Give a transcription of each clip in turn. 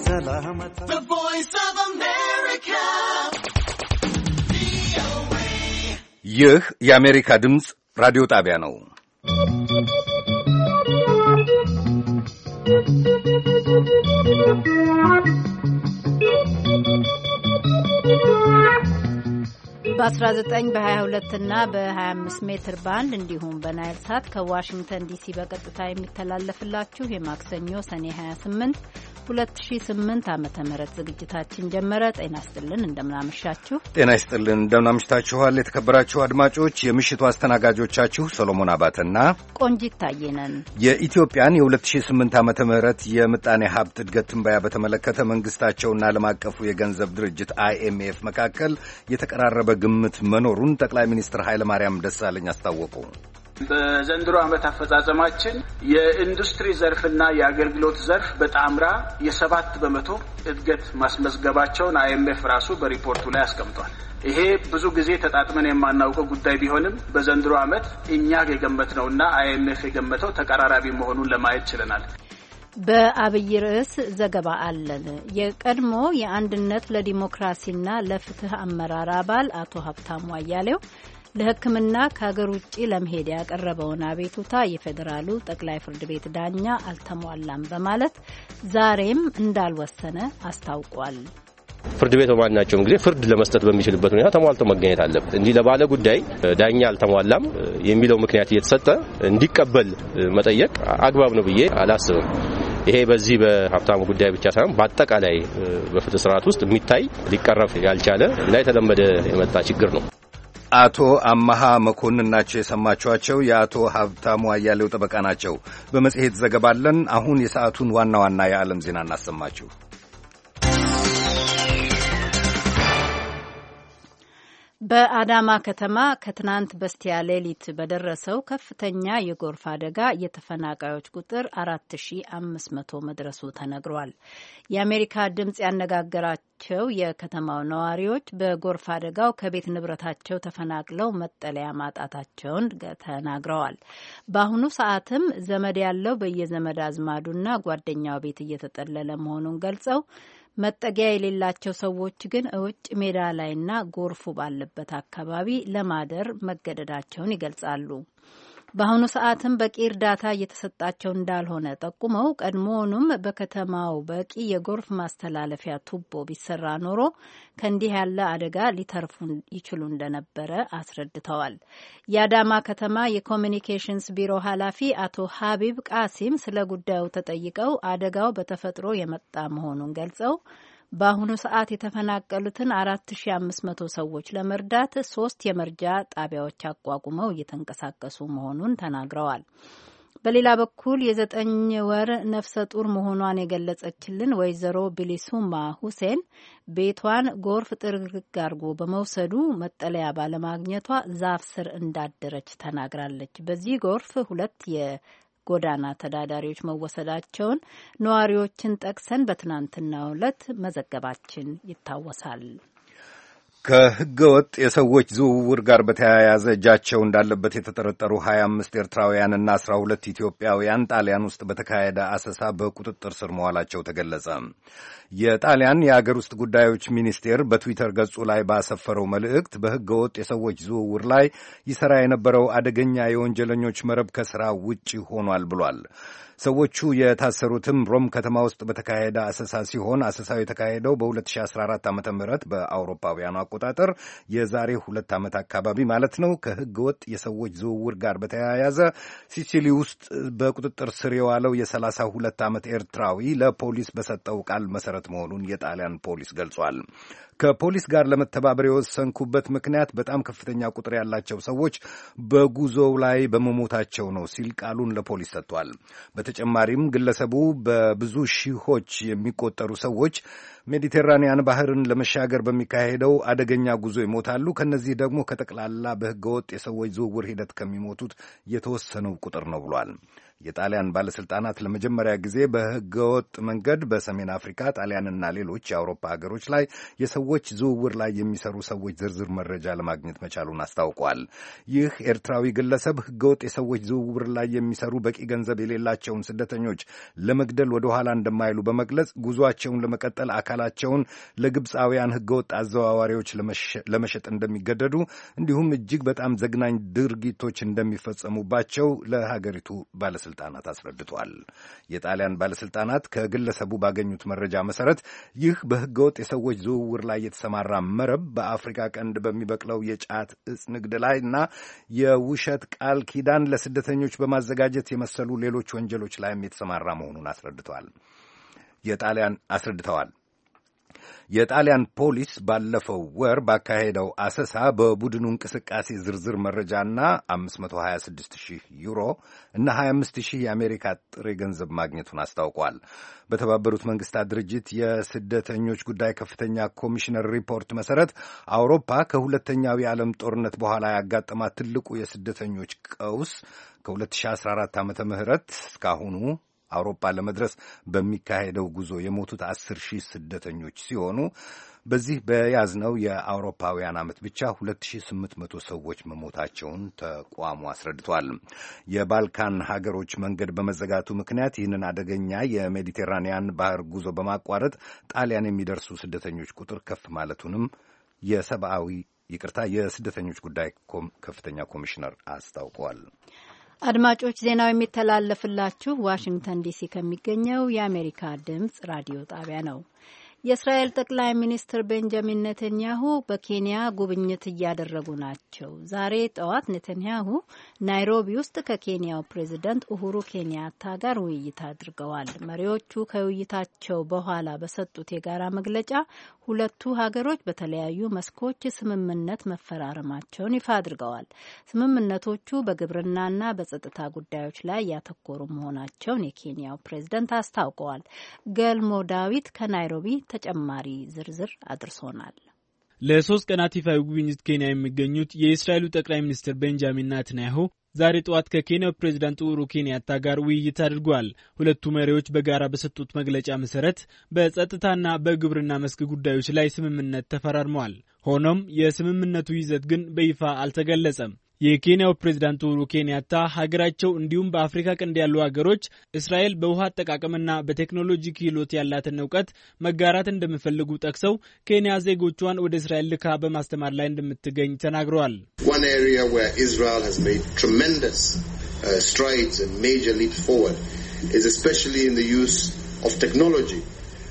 ሰላመታ The Voice of America ይህ የአሜሪካ ድምፅ ራዲዮ ጣቢያ ነው። በ19 በ22 እና በ25 ሜትር ባንድ እንዲሁም በናይል ሳት ከዋሽንግተን ዲሲ በቀጥታ የሚተላለፍላችሁ የማክሰኞ ሰኔ 28 2008 ዓመተ ምህረት ዝግጅታችን ጀመረ። ጤና ይስጥልን፣ እንደምናመሻችሁ። ጤና ይስጥልን፣ እንደምናመሽታችኋል። የተከበራችሁ አድማጮች፣ የምሽቱ አስተናጋጆቻችሁ ሰሎሞን አባተና ቆንጂት ታየነን። የኢትዮጵያን የ2008 ዓመተ ምህረት የምጣኔ ሀብት እድገት ትንበያ በተመለከተ መንግስታቸውና ዓለም አቀፉ የገንዘብ ድርጅት IMF መካከል የተቀራረበ ግምት መኖሩን ጠቅላይ ሚኒስትር ኃይለ ማርያም ደሳለኝ አስታወቁ። በዘንድሮ ዓመት አፈጻጸማችን የኢንዱስትሪ ዘርፍና የአገልግሎት ዘርፍ በጣምራ የ7% እድገት ማስመዝገባቸውን IMF ራሱ በሪፖርቱ ላይ አስቀምጧል። ይሄ ብዙ ጊዜ ተጣጥመን የማናውቀው ጉዳይ ቢሆንም በዘንድሮ ዓመት እኛ የገመትነውና IMF የገመተው ተቀራራቢ መሆኑን ለማየት ችለናል። በአብይ ርዕስ ዘገባ አለን። የቀድሞ የአንድነት ለዲሞክራሲና ለፍትህ አመራር አባል አቶ ሀብታሙ አያሌው ለሕክምና ከሀገር ውጭ ለመሄድ ያቀረበውን አቤቱታ የፌዴራሉ ጠቅላይ ፍርድ ቤት ዳኛ አልተሟላም በማለት ዛሬም እንዳልወሰነ አስታውቋል። ፍርድ ቤት በማናቸውም ጊዜ ፍርድ ለመስጠት በሚችልበት ሁኔታ ተሟልቶ መገኘት አለበት። እንዲህ ለባለ ጉዳይ ዳኛ አልተሟላም የሚለው ምክንያት እየተሰጠ እንዲቀበል መጠየቅ አግባብ ነው ብዬ አላስብም። ይሄ በዚህ በሀብታሙ ጉዳይ ብቻ ሳይሆን በአጠቃላይ በፍትህ ስርዓት ውስጥ የሚታይ ሊቀረፍ ያልቻለ እና የተለመደ የመጣ ችግር ነው። አቶ አማሃ መኮንን ናቸው የሰማችኋቸው። የአቶ ሀብታሙ አያሌው ጠበቃ ናቸው። በመጽሔት ዘገባ አለን። አሁን የሰዓቱን ዋና ዋና የዓለም ዜና እናሰማችሁ። በአዳማ ከተማ ከትናንት በስቲያ ሌሊት በደረሰው ከፍተኛ የጎርፍ አደጋ የተፈናቃዮች ቁጥር 4500 መድረሱ ተነግሯል። የአሜሪካ ድምጽ ያነጋገራቸው የከተማው ነዋሪዎች በጎርፍ አደጋው ከቤት ንብረታቸው ተፈናቅለው መጠለያ ማጣታቸውን ተናግረዋል። በአሁኑ ሰዓትም ዘመድ ያለው በየዘመድ አዝማዱና ጓደኛው ቤት እየተጠለለ መሆኑን ገልጸው መጠጊያ የሌላቸው ሰዎች ግን እውጭ ሜዳ ላይና ጎርፉ ባለበት አካባቢ ለማደር መገደዳቸውን ይገልጻሉ። በአሁኑ ሰዓትም በቂ እርዳታ እየተሰጣቸው እንዳልሆነ ጠቁመው ቀድሞውኑም በከተማው በቂ የጎርፍ ማስተላለፊያ ቱቦ ቢሰራ ኖሮ ከእንዲህ ያለ አደጋ ሊተርፉ ይችሉ እንደነበረ አስረድተዋል። የአዳማ ከተማ የኮሚኒኬሽንስ ቢሮ ኃላፊ አቶ ሀቢብ ቃሲም ስለ ጉዳዩ ተጠይቀው አደጋው በተፈጥሮ የመጣ መሆኑን ገልጸው በአሁኑ ሰዓት የተፈናቀሉትን 4500 ሰዎች ለመርዳት 3 የመርጃ ጣቢያዎች አቋቁመው እየተንቀሳቀሱ መሆኑን ተናግረዋል። በሌላ በኩል የ9 ወር ነፍሰ ጡር መሆኗን የገለጸችልን ወይዘሮ ቢሊሱማ ሁሴን ቤቷን ጎርፍ ጥርግርግ አድርጎ በመውሰዱ መጠለያ ባለማግኘቷ ዛፍ ስር እንዳደረች ተናግራለች። በዚህ ጎርፍ 2 ጎዳና ተዳዳሪዎች መወሰዳቸውን ነዋሪዎችን ጠቅሰን በትናንትናው ዕለት መዘገባችን ይታወሳል። ከሕገወጥ የሰዎች ዝውውር ጋር በተያያዘ እጃቸው እንዳለበት የተጠረጠሩ 25 ኤርትራውያንና 12 ኢትዮጵያውያን ጣሊያን ውስጥ በተካሄደ አሰሳ በቁጥጥር ስር መዋላቸው ተገለጸ። የጣሊያን የአገር ውስጥ ጉዳዮች ሚኒስቴር በትዊተር ገጹ ላይ ባሰፈረው መልእክት በሕገወጥ የሰዎች ዝውውር ላይ ይሠራ የነበረው አደገኛ የወንጀለኞች መረብ ከሥራ ውጪ ሆኗል ብሏል። ሰዎቹ የታሰሩትም ሮም ከተማ ውስጥ በተካሄደ አሰሳ ሲሆን አሰሳው የተካሄደው በ2014 ዓ.ም በአውሮፓውያኑ አቆጣጠር የዛሬ 2 ዓመት አካባቢ ማለት ነው። ከሕገ ወጥ የሰዎች ዝውውር ጋር በተያያዘ ሲሲሊ ውስጥ በቁጥጥር ስር የዋለው የ32 ዓመት ኤርትራዊ ለፖሊስ በሰጠው ቃል መሰረት መሆኑን የጣሊያን ፖሊስ ገልጿል። ከፖሊስ ጋር ለመተባበር የወሰንኩበት ምክንያት በጣም ከፍተኛ ቁጥር ያላቸው ሰዎች በጉዞው ላይ በመሞታቸው ነው ሲል ቃሉን ለፖሊስ ሰጥቷል። በተጨማሪም ግለሰቡ በብዙ ሺዎች የሚቆጠሩ ሰዎች ሜዲቴራንያን ባህርን ለመሻገር በሚካሄደው አደገኛ ጉዞ ይሞታሉ። ከነዚህ ደግሞ ከጠቅላላ በሕገወጥ የሰዎች ዝውውር ሂደት ከሚሞቱት የተወሰነው ቁጥር ነው ብሏል። የጣሊያን ባለስልጣናት ለመጀመሪያ ጊዜ በህገወጥ መንገድ በሰሜን አፍሪካ፣ ጣሊያንና ሌሎች የአውሮፓ ሀገሮች ላይ የሰዎች ዝውውር ላይ የሚሰሩ ሰዎች ዝርዝር መረጃ ለማግኘት መቻሉን አስታውቋል። ይህ ኤርትራዊ ግለሰብ ህገወጥ የሰዎች ዝውውር ላይ የሚሰሩ በቂ ገንዘብ የሌላቸውን ስደተኞች ለመግደል ወደ ኋላ እንደማይሉ በመግለጽ ጉዟቸውን ለመቀጠል አካላቸውን ለግብፃውያን ህገወጥ አዘዋዋሪዎች ለመሸጥ እንደሚገደዱ እንዲሁም እጅግ በጣም ዘግናኝ ድርጊቶች እንደሚፈጸሙባቸው ለሀገሪቱ ባለስልጣናት አስረድቷል። የጣሊያን ባለስልጣናት ከግለሰቡ ባገኙት መረጃ መሰረት ይህ በህገወጥ የሰዎች ዝውውር ላይ የተሰማራ መረብ በአፍሪካ ቀንድ በሚበቅለው የጫት እጽ ንግድ ላይ እና የውሸት ቃል ኪዳን ለስደተኞች በማዘጋጀት የመሰሉ ሌሎች ወንጀሎች ላይም የተሰማራ መሆኑን አስረድተዋል። የጣሊያን ፖሊስ ባለፈው ወር ባካሄደው አሰሳ በቡድኑ እንቅስቃሴ ዝርዝር መረጃና 526,000 ዩሮ እና 25,000 የአሜሪካ ጥሬ ገንዘብ ማግኘቱን አስታውቋል። በተባበሩት መንግስታት ድርጅት የስደተኞች ጉዳይ ከፍተኛ ኮሚሽነር ሪፖርት መሰረት አውሮፓ ከሁለተኛው የዓለም ጦርነት በኋላ ያጋጠማት ትልቁ የስደተኞች ቀውስ ከ2014 ዓመተ ምህረት እስካሁኑ አውሮፓ ለመድረስ በሚካሄደው ጉዞ የሞቱት 10,000 ስደተኞች ሲሆኑ በዚህ በያዝነው የአውሮፓውያን ዓመት ብቻ 2,800 ሰዎች መሞታቸውን ተቋሙ አስረድቷል። የባልካን ሀገሮች መንገድ በመዘጋቱ ምክንያት ይህንን አደገኛ የሜዲቴራንያን ባህር ጉዞ በማቋረጥ ጣሊያን የሚደርሱ ስደተኞች ቁጥር ከፍ ማለቱንም የስደተኞች ጉዳይ ከፍተኛ ኮሚሽነር አስታውቀዋል። አድማጮች ዜናው የሚተላለፍላችሁ ዋሽንግተን ዲሲ ከሚገኘው የአሜሪካ ድምጽ ራዲዮ ጣቢያ ነው። የእስራኤል ጠቅላይ ሚኒስትር ቤንጃሚን ኔተንያሁ በኬንያ ጉብኝት እያደረጉ ናቸው። ዛሬ ጠዋት ኔተንያሁ ናይሮቢ ውስጥ ከኬንያው ፕሬዚደንት ኡሁሩ ኬንያታ ጋር ውይይት አድርገዋል። መሪዎቹ ከውይይታቸው በኋላ በሰጡት የጋራ መግለጫ ሁለቱ ሀገሮች በተለያዩ መስኮች ስምምነት መፈራረማቸውን ይፋ አድርገዋል። ስምምነቶቹ በግብርናና በጸጥታ ጉዳዮች ላይ ያተኮሩ መሆናቸውን የኬንያው ፕሬዚደንት አስታውቀዋል። ገልሞ ዳዊት ከናይሮቢ ተጨማሪ ዝርዝር አድርሶናል። ለ3 ቀናት ይፋዊ ጉብኝት ኬንያ የሚገኙት የእስራኤሉ ጠቅላይ ሚኒስትር ቤንጃሚን ኔታንያሁ ዛሬ ጠዋት ከኬንያው ፕሬዝዳንት ኡሁሩ ኬንያታ ጋር ውይይት አድርገዋል። ሁለቱ መሪዎች በጋራ በሰጡት መግለጫ መሰረት በጸጥታና በግብርና መስክ ጉዳዮች ላይ ስምምነት ተፈራርመዋል። ሆኖም የስምምነቱ ይዘት ግን በይፋ አልተገለጸም። የኬንያው ፕሬዝዳንት ኡሁሩ ኬንያታ ሀገራቸው እንዲሁም በአፍሪካ ቀንድ ያሉ ሀገሮች እስራኤል በውሃ አጠቃቀምና በቴክኖሎጂ ክህሎት ያላትን እውቀት መጋራት እንደሚፈልጉ ጠቅሰው ኬንያ ዜጎቿን ወደ እስራኤል ልካ በማስተማር ላይ እንደምትገኝ ተናግረዋል። One area where Israel has made tremendous strides and major leaps forward is especially in the use of technology.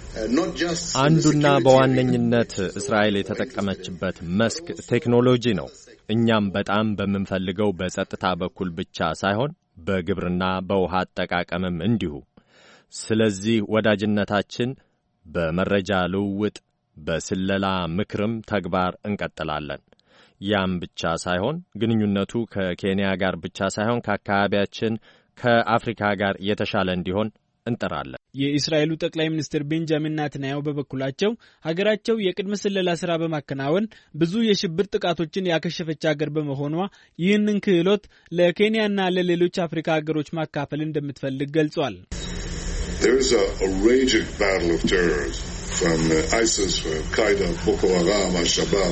አንዱና በዋነኝነት እስራኤል የተጠቀመችበት መስክ ቴክኖሎጂ ነው። እኛም በጣም በምንፈልገው በጸጥታ በኩል ብቻ ሳይሆን በግብርና በውሃ አጠቃቀምም እንዲሁ። ስለዚህ ወዳጅነታችን በመረጃ ልውውጥ፣ በስለላ ምክርም ተግባር እንቀጥላለን። ያም ብቻ ሳይሆን ግንኙነቱ ከኬንያ ጋር ብቻ ሳይሆን ከአካባቢያችን ከአፍሪካ ጋር የተሻለ እንዲሆን እንጠራለን። የእስራኤሉ ጠቅላይ ሚኒስትር ቤንጃሚን ኔታንያሁ በበኩላቸው ሀገራቸው የቅድመ ስለላ ስራ በማከናወን ብዙ የሽብር ጥቃቶችን ያከሸፈች ሀገር በመሆኗ ይህንን ክህሎት ለኬንያና ለሌሎች አፍሪካ ሀገሮች ማካፈል እንደምትፈልግ ገልጿል። There is a raging battle of terrorism from ISIS, Al-Qaeda, Boko Haram, Al-Shabaab.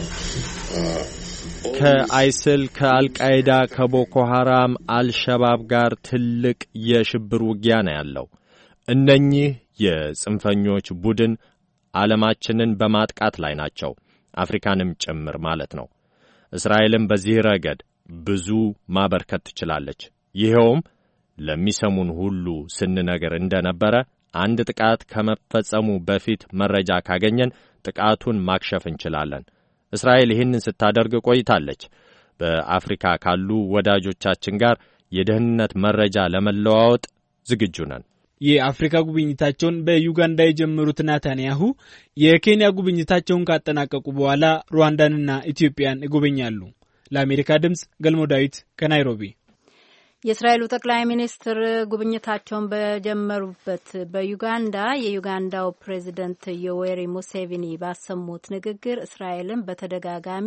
ከአይስል፣ ከአልቃይዳ፣ ከቦኮ ሐራም፣ አልሸባብ ጋር ትልቅ የሽብር ውጊያ ነው ያለው። እነኚህ የጽንፈኞች ቡድን ዓለማችንን በማጥቃት ላይ ናቸው፣ አፍሪካንም ጭምር ማለት ነው። እስራኤልም በዚህ ረገድ ብዙ ማበርከት ትችላለች። ይሄውም ለሚሰሙን ሁሉ ስንነገር እንደነበረ አንድ ጥቃት ከመፈጸሙ በፊት መረጃ ካገኘን ጥቃቱን ማክሸፍ እንችላለን። እስራኤል ይህንን ስታደርግ ቆይታለች። በአፍሪካ ካሉ ወዳጆቻችን ጋር የደህንነት መረጃ ለመለዋወጥ ዝግጁ ነን። የአፍሪካ ጉብኝታቸውን በዩጋንዳ የጀመሩት ኔታንያሁ የኬንያ ጉብኝታቸውን ካጠናቀቁ በኋላ ሩዋንዳንና ኢትዮጵያን ይጎበኛሉ። ለአሜሪካ ድምጽ ገልሞ ዳዊት ከናይሮቢ። የእስራኤሉ ጠቅላይ ሚኒስትር ጉብኝታቸውን በጀመሩበት በዩጋንዳ የዩጋንዳው ፕሬዚደንት ዮዌሪ ሙሴቪኒ ባሰሙት ንግግር እስራኤልን በተደጋጋሚ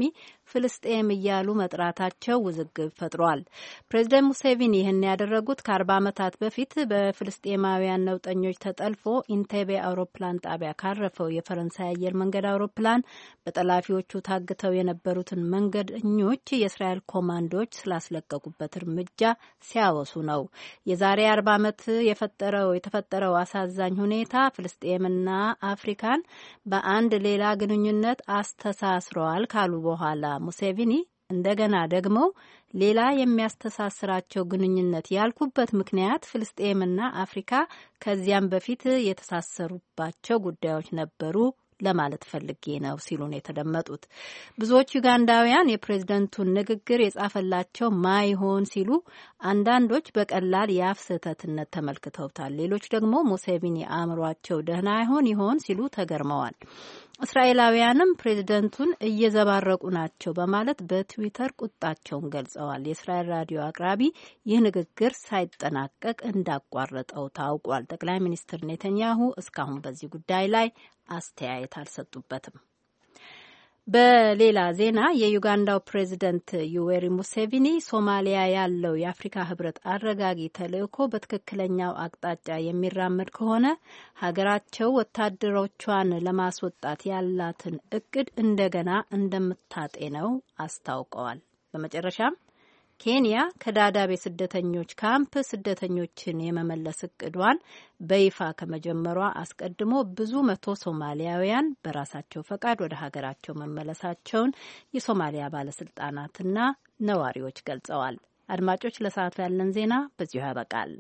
ፍልስጤም እያሉ መጥራታቸው ውዝግብ ፈጥሯል። ፕሬዚደንት ሙሴቪኒ ይህን ያደረጉት ከ40 ዓመታት በፊት በፍልስጤማውያን ነውጠኞች ተጠልፎ ኢንቴቤ አውሮፕላን ጣቢያ ካረፈው የፈረንሳይ አየር መንገድ አውሮፕላን በጠላፊዎቹ ታግተው የነበሩትን መንገደኞች የእስራኤል ኮማንዶዎች ስላስለቀቁበት እርምጃ ሲያወሱ ነው። የዛሬ 40 ዓመት የተፈጠረው አሳዛኝ ሁኔታ ፍልስጤምና አፍሪካን በአንድ ሌላ ግንኙነት አስተሳስረዋል ካሉ በኋላ ሙሴቪኒ እንደገና ደግሞ ሌላ የሚያስተሳስራቸው ግንኙነት ያልኩበት ምክንያት ፍልስጤምና አፍሪካ ከዚያም በፊት የተሳሰሩባቸው ጉዳዮች ነበሩ ለማለት ፈልጌ ነው ሲሉ ነው የተደመጡት። ብዙዎች ዩጋንዳውያን የፕሬዝደንቱን ንግግር የጻፈላቸው ማይሆን ሲሉ፣ አንዳንዶች በቀላል የአፍ ስህተትነት ተመልክተውታል። ሌሎች ደግሞ ሙሴቪኒ አእምሯቸው ደህና ይሆን ሲሉ ተገርመዋል። እስራኤላውያንም ፕሬዝደንቱን እየዘባረቁ ናቸው በማለት በትዊተር ቁጣቸውን ገልጸዋል። የእስራኤል ራዲዮ አቅራቢ ይህ ንግግር ሳይጠናቀቅ እንዳቋረጠው ታውቋል። ጠቅላይ ሚኒስትር ኔተንያሁ እስካሁን በዚህ ጉዳይ ላይ አስተያየት አልሰጡበትም። በሌላ ዜና የዩጋንዳው ፕሬዚደንት ዩዌሪ ሙሴቪኒ ሶማሊያ ያለው የአፍሪካ ህብረት አረጋጊ ተልእኮ በትክክለኛው አቅጣጫ የሚራመድ ከሆነ ሀገራቸው ወታደሮቿን ለማስወጣት ያላትን እቅድ እንደገና እንደምታጤነው አስታውቀዋል። በመጨረሻም ኬንያ ከዳዳቤ ስደተኞች ካምፕ ስደተኞችን የመመለስ እቅዷን በይፋ ከመጀመሯ አስቀድሞ ብዙ መቶ ሶማሊያውያን በራሳቸው ፈቃድ ወደ ሀገራቸው መመለሳቸውን የሶማሊያ ባለስልጣናትና ነዋሪዎች ገልጸዋል። አድማጮች፣ ለሰዓቱ ያለን ዜና በዚሁ ያበቃል።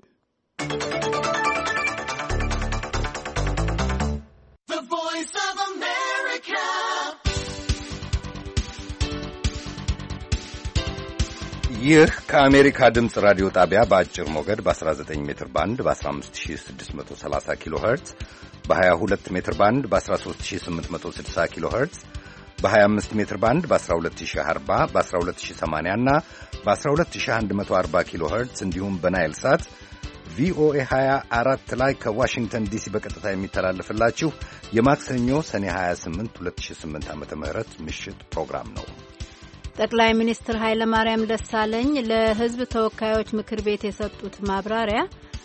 ይህ ከአሜሪካ ድምፅ ራዲዮ ጣቢያ በአጭር ሞገድ በ19 ሜትር ባንድ በ15630 ኪሎ ኸርትዝ በ22 ሜትር ባንድ በ13860 ኪሎ ኸርትዝ በ25 ሜትር ባንድ በ12040 በ12080 እና በ12140 ኪሎ ኸርትዝ እንዲሁም በናይል ሳት ቪኦኤ 24 ላይ ከዋሽንግተን ዲሲ በቀጥታ የሚተላለፍላችሁ የማክሰኞ ሰኔ 28 2008 ዓ.ም ምሽት ፕሮግራም ነው። ጠቅላይ ሚኒስትር ኃይለማርያም ደሳለኝ ለሕዝብ ተወካዮች ምክር ቤት የሰጡት ማብራሪያ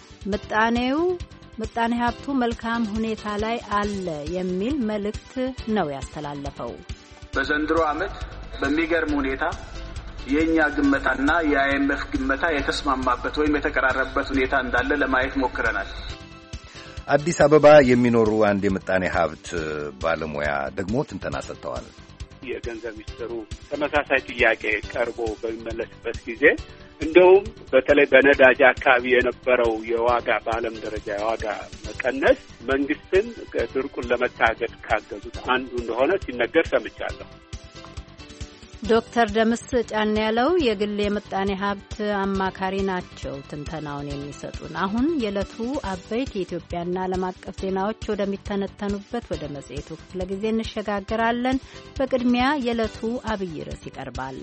ምጣኔ ሀብቱ መልካም ሁኔታ ላይ አለ የሚል መልእክት ነው ያስተላለፈው። በዘንድሮ ዓመት በሚገርም ሁኔታ የኛ ግመታና የአይኤምኤፍ ግመታ የተስማማበት ወይም የተቀራረበበት ሁኔታ እንዳለ ለማየት ሞክረናል። አዲስ አበባ የሚኖሩ አንድ የምጣኔ ሀብት ባለሙያ ደግሞ ትንተና ሰጥተዋል። የገንዘብ ሚኒስትሩ ተመሳሳይ ጥያቄ ቀርቦ በሚመለስበት ጊዜ እንደውም በተለይ በነዳጅ አካባቢ የነበረው የዋጋ በዓለም ደረጃ የዋጋ መቀነስ መንግስትን ድርቁን ለመታገድ ካገዙት አንዱ እንደሆነ ሲነገር ሰምቻለሁ። ዶክተር ደምስ ጫን ያለው የግል የምጣኔ ሀብት አማካሪ ናቸው ትንተናውን የሚሰጡን። አሁን የዕለቱ አበይት የኢትዮጵያና ዓለም አቀፍ ዜናዎች ወደሚተነተኑበት ወደ መጽሔቱ ክፍለ ጊዜ እንሸጋግራለን። በቅድሚያ የዕለቱ አብይ ርዕስ ይቀርባል።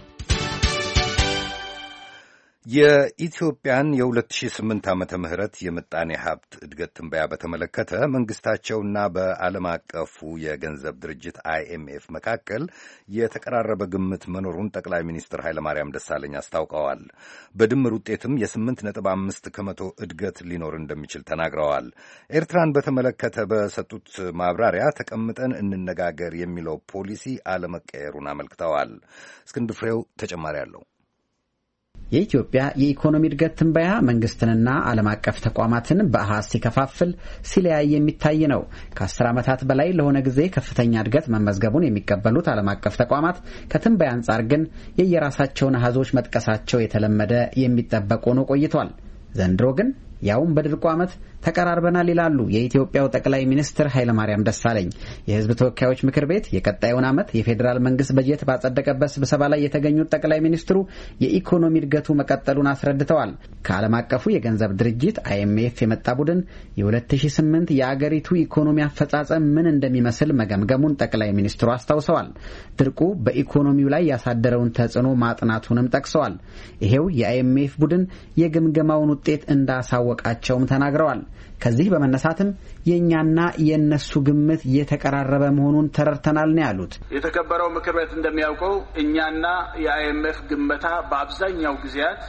የኢትዮጵያን የ2008 ዓመተ ምህረት የምጣኔ ሀብት እድገት ትንበያ በተመለከተ መንግስታቸውና በዓለም አቀፉ የገንዘብ ድርጅት IMF መካከል የተቀራረበ ግምት መኖሩን ጠቅላይ ሚኒስትር ኃይለማርያም ደሳለኝ አስታውቀዋል። በድምር ውጤትም የ8.5 ከመቶ እድገት ሊኖር እንደሚችል ተናግረዋል። ኤርትራን በተመለከተ በሰጡት ማብራሪያ ተቀምጠን እንነጋገር የሚለው ፖሊሲ አለመቀየሩን አመልክተዋል። እስክንድር ፍሬው ተጨማሪ አለው። የኢትዮጵያ የኢኮኖሚ እድገት ትንበያ መንግስትንና ዓለም አቀፍ ተቋማትን በአሃዝ ሲከፋፍል ሲለያይ የሚታይ ነው። ከ10 ዓመታት በላይ ለሆነ ጊዜ ከፍተኛ እድገት መመዝገቡን የሚቀበሉት ዓለም አቀፍ ተቋማት ከትንበያ አንጻር ግን የየራሳቸውን አሃዞች መጥቀሳቸው የተለመደ የሚጠበቅ ሆኖ ቆይቷል። ዘንድሮ ግን ያውም በድርቁ ዓመት ተቀራርበናል ይላሉ የኢትዮጵያው ጠቅላይ ሚኒስትር ኃይለማርያም ደሳለኝ። የሕዝብ ተወካዮች ምክር ቤት የቀጣዩን ዓመት የፌዴራል መንግስት በጀት ባጸደቀበት ስብሰባ ላይ የተገኙት ጠቅላይ ሚኒስትሩ የኢኮኖሚ እድገቱ መቀጠሉን አስረድተዋል። ከዓለም አቀፉ የገንዘብ ድርጅት IMF የመጣ ቡድን የ2008 የአገሪቱ ኢኮኖሚ አፈጻጸም ምን እንደሚመስል መገምገሙን ጠቅላይ ሚኒስትሩ አስታውሰዋል። ድርቁ በኢኮኖሚው ላይ ያሳደረውን ተጽዕኖ ማጥናቱንም ጠቅሰዋል። ይሄው የIMF ቡድን የግምገማውን ውጤት እንዳሳወቃቸውም ተናግረዋል። ከዚህ በመነሳትም የኛና የነሱ ግምት የተቀራረበ መሆኑን ተረድተናል ነው ያሉት። የተከበረው ምክር ቤት እንደሚያውቀው እኛና የአይኤምኤፍ ግመታ በአብዛኛው ጊዜያት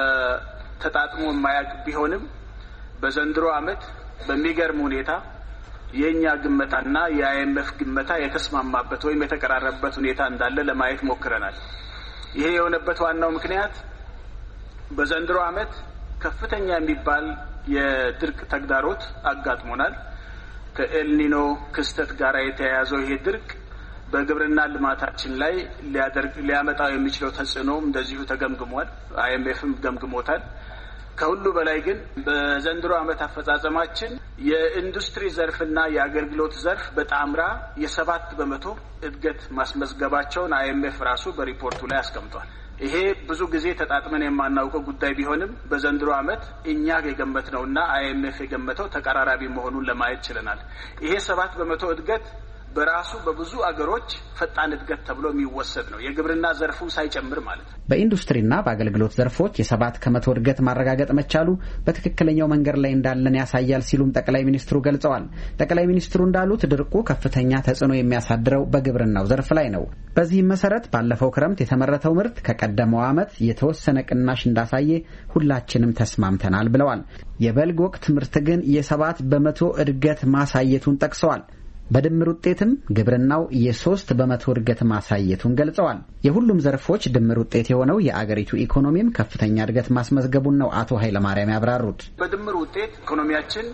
ተጣጥሞ የማያውቅ ቢሆንም በዘንድሮ ዓመት በሚገርም ሁኔታ የኛ ግመታና የአይኤምኤፍ ግመታ የተስማማበት ወይም የተቀራረበበት ሁኔታ እንዳለ ለማየት ሞክረናል። ይሄ የሆነበት ዋናው ምክንያት በዘንድሮ ዓመት ከፍተኛ የሚባል የድርቅ ተግዳሮት አጋጥሞናል። ከኤልኒኖ ክስተት ጋር የተያያዘው ይሄ ድርቅ በግብርና ልማታችን ላይ ሊያመጣው የሚችለው ተጽዕኖ እንደዚሁ ተገምግሟል። አይኤምኤፍም ገምግሞታል። ከሁሉ በላይ ግን በዘንድሮ ዓመት አፈጻጸማችን የኢንዱስትሪ ዘርፍና የአገልግሎት ዘርፍ በጣምራ የ7% እድገት ማስመዝገባቸውን አይኤምኤፍ ራሱ በሪፖርቱ ላይ አስቀምጧል። ይሄ ብዙ ጊዜ ተጣጥመን የማናውቀው ጉዳይ ቢሆንም በዘንድሮ ዓመት እኛ የገመትነውና አይኤምኤፍ የገመተው ተቀራራቢ መሆኑን ለማየት ችለናል። ይሄ 7% እድገት በራሱ በብዙ አገሮች ፈጣን እድገት ተብሎ የሚወሰድ ነው፣ የግብርና ዘርፉ ሳይጨምር ማለት ነው። በኢንዱስትሪና በአገልግሎት ዘርፎች የ7% እድገት ማረጋገጥ መቻሉ በትክክለኛው መንገድ ላይ እንዳለን ያሳያል ሲሉም ጠቅላይ ሚኒስትሩ ገልጸዋል። ጠቅላይ ሚኒስትሩ እንዳሉት ድርቁ ከፍተኛ ተጽዕኖ የሚያሳድረው በግብርናው ዘርፍ ላይ ነው። በዚህም መሰረት ባለፈው ክረምት የተመረተው ምርት ከቀደመው ዓመት የተወሰነ ቅናሽ እንዳሳየ ሁላችንም ተስማምተናል ብለዋል። የበልግ ወቅት ምርት ግን የ7% እድገት ማሳየቱን ጠቅሰዋል። በድምር ውጤትም ግብርናው የ3% እድገት ማሳየቱን ገልጸዋል። የሁሉም ዘርፎች ድምር ውጤት የሆነው የአገሪቱ ኢኮኖሚም ከፍተኛ እድገት ማስመዝገቡን ነው አቶ ኃይለማርያም ያብራሩት። በድምር ውጤት ኢኮኖሚያችን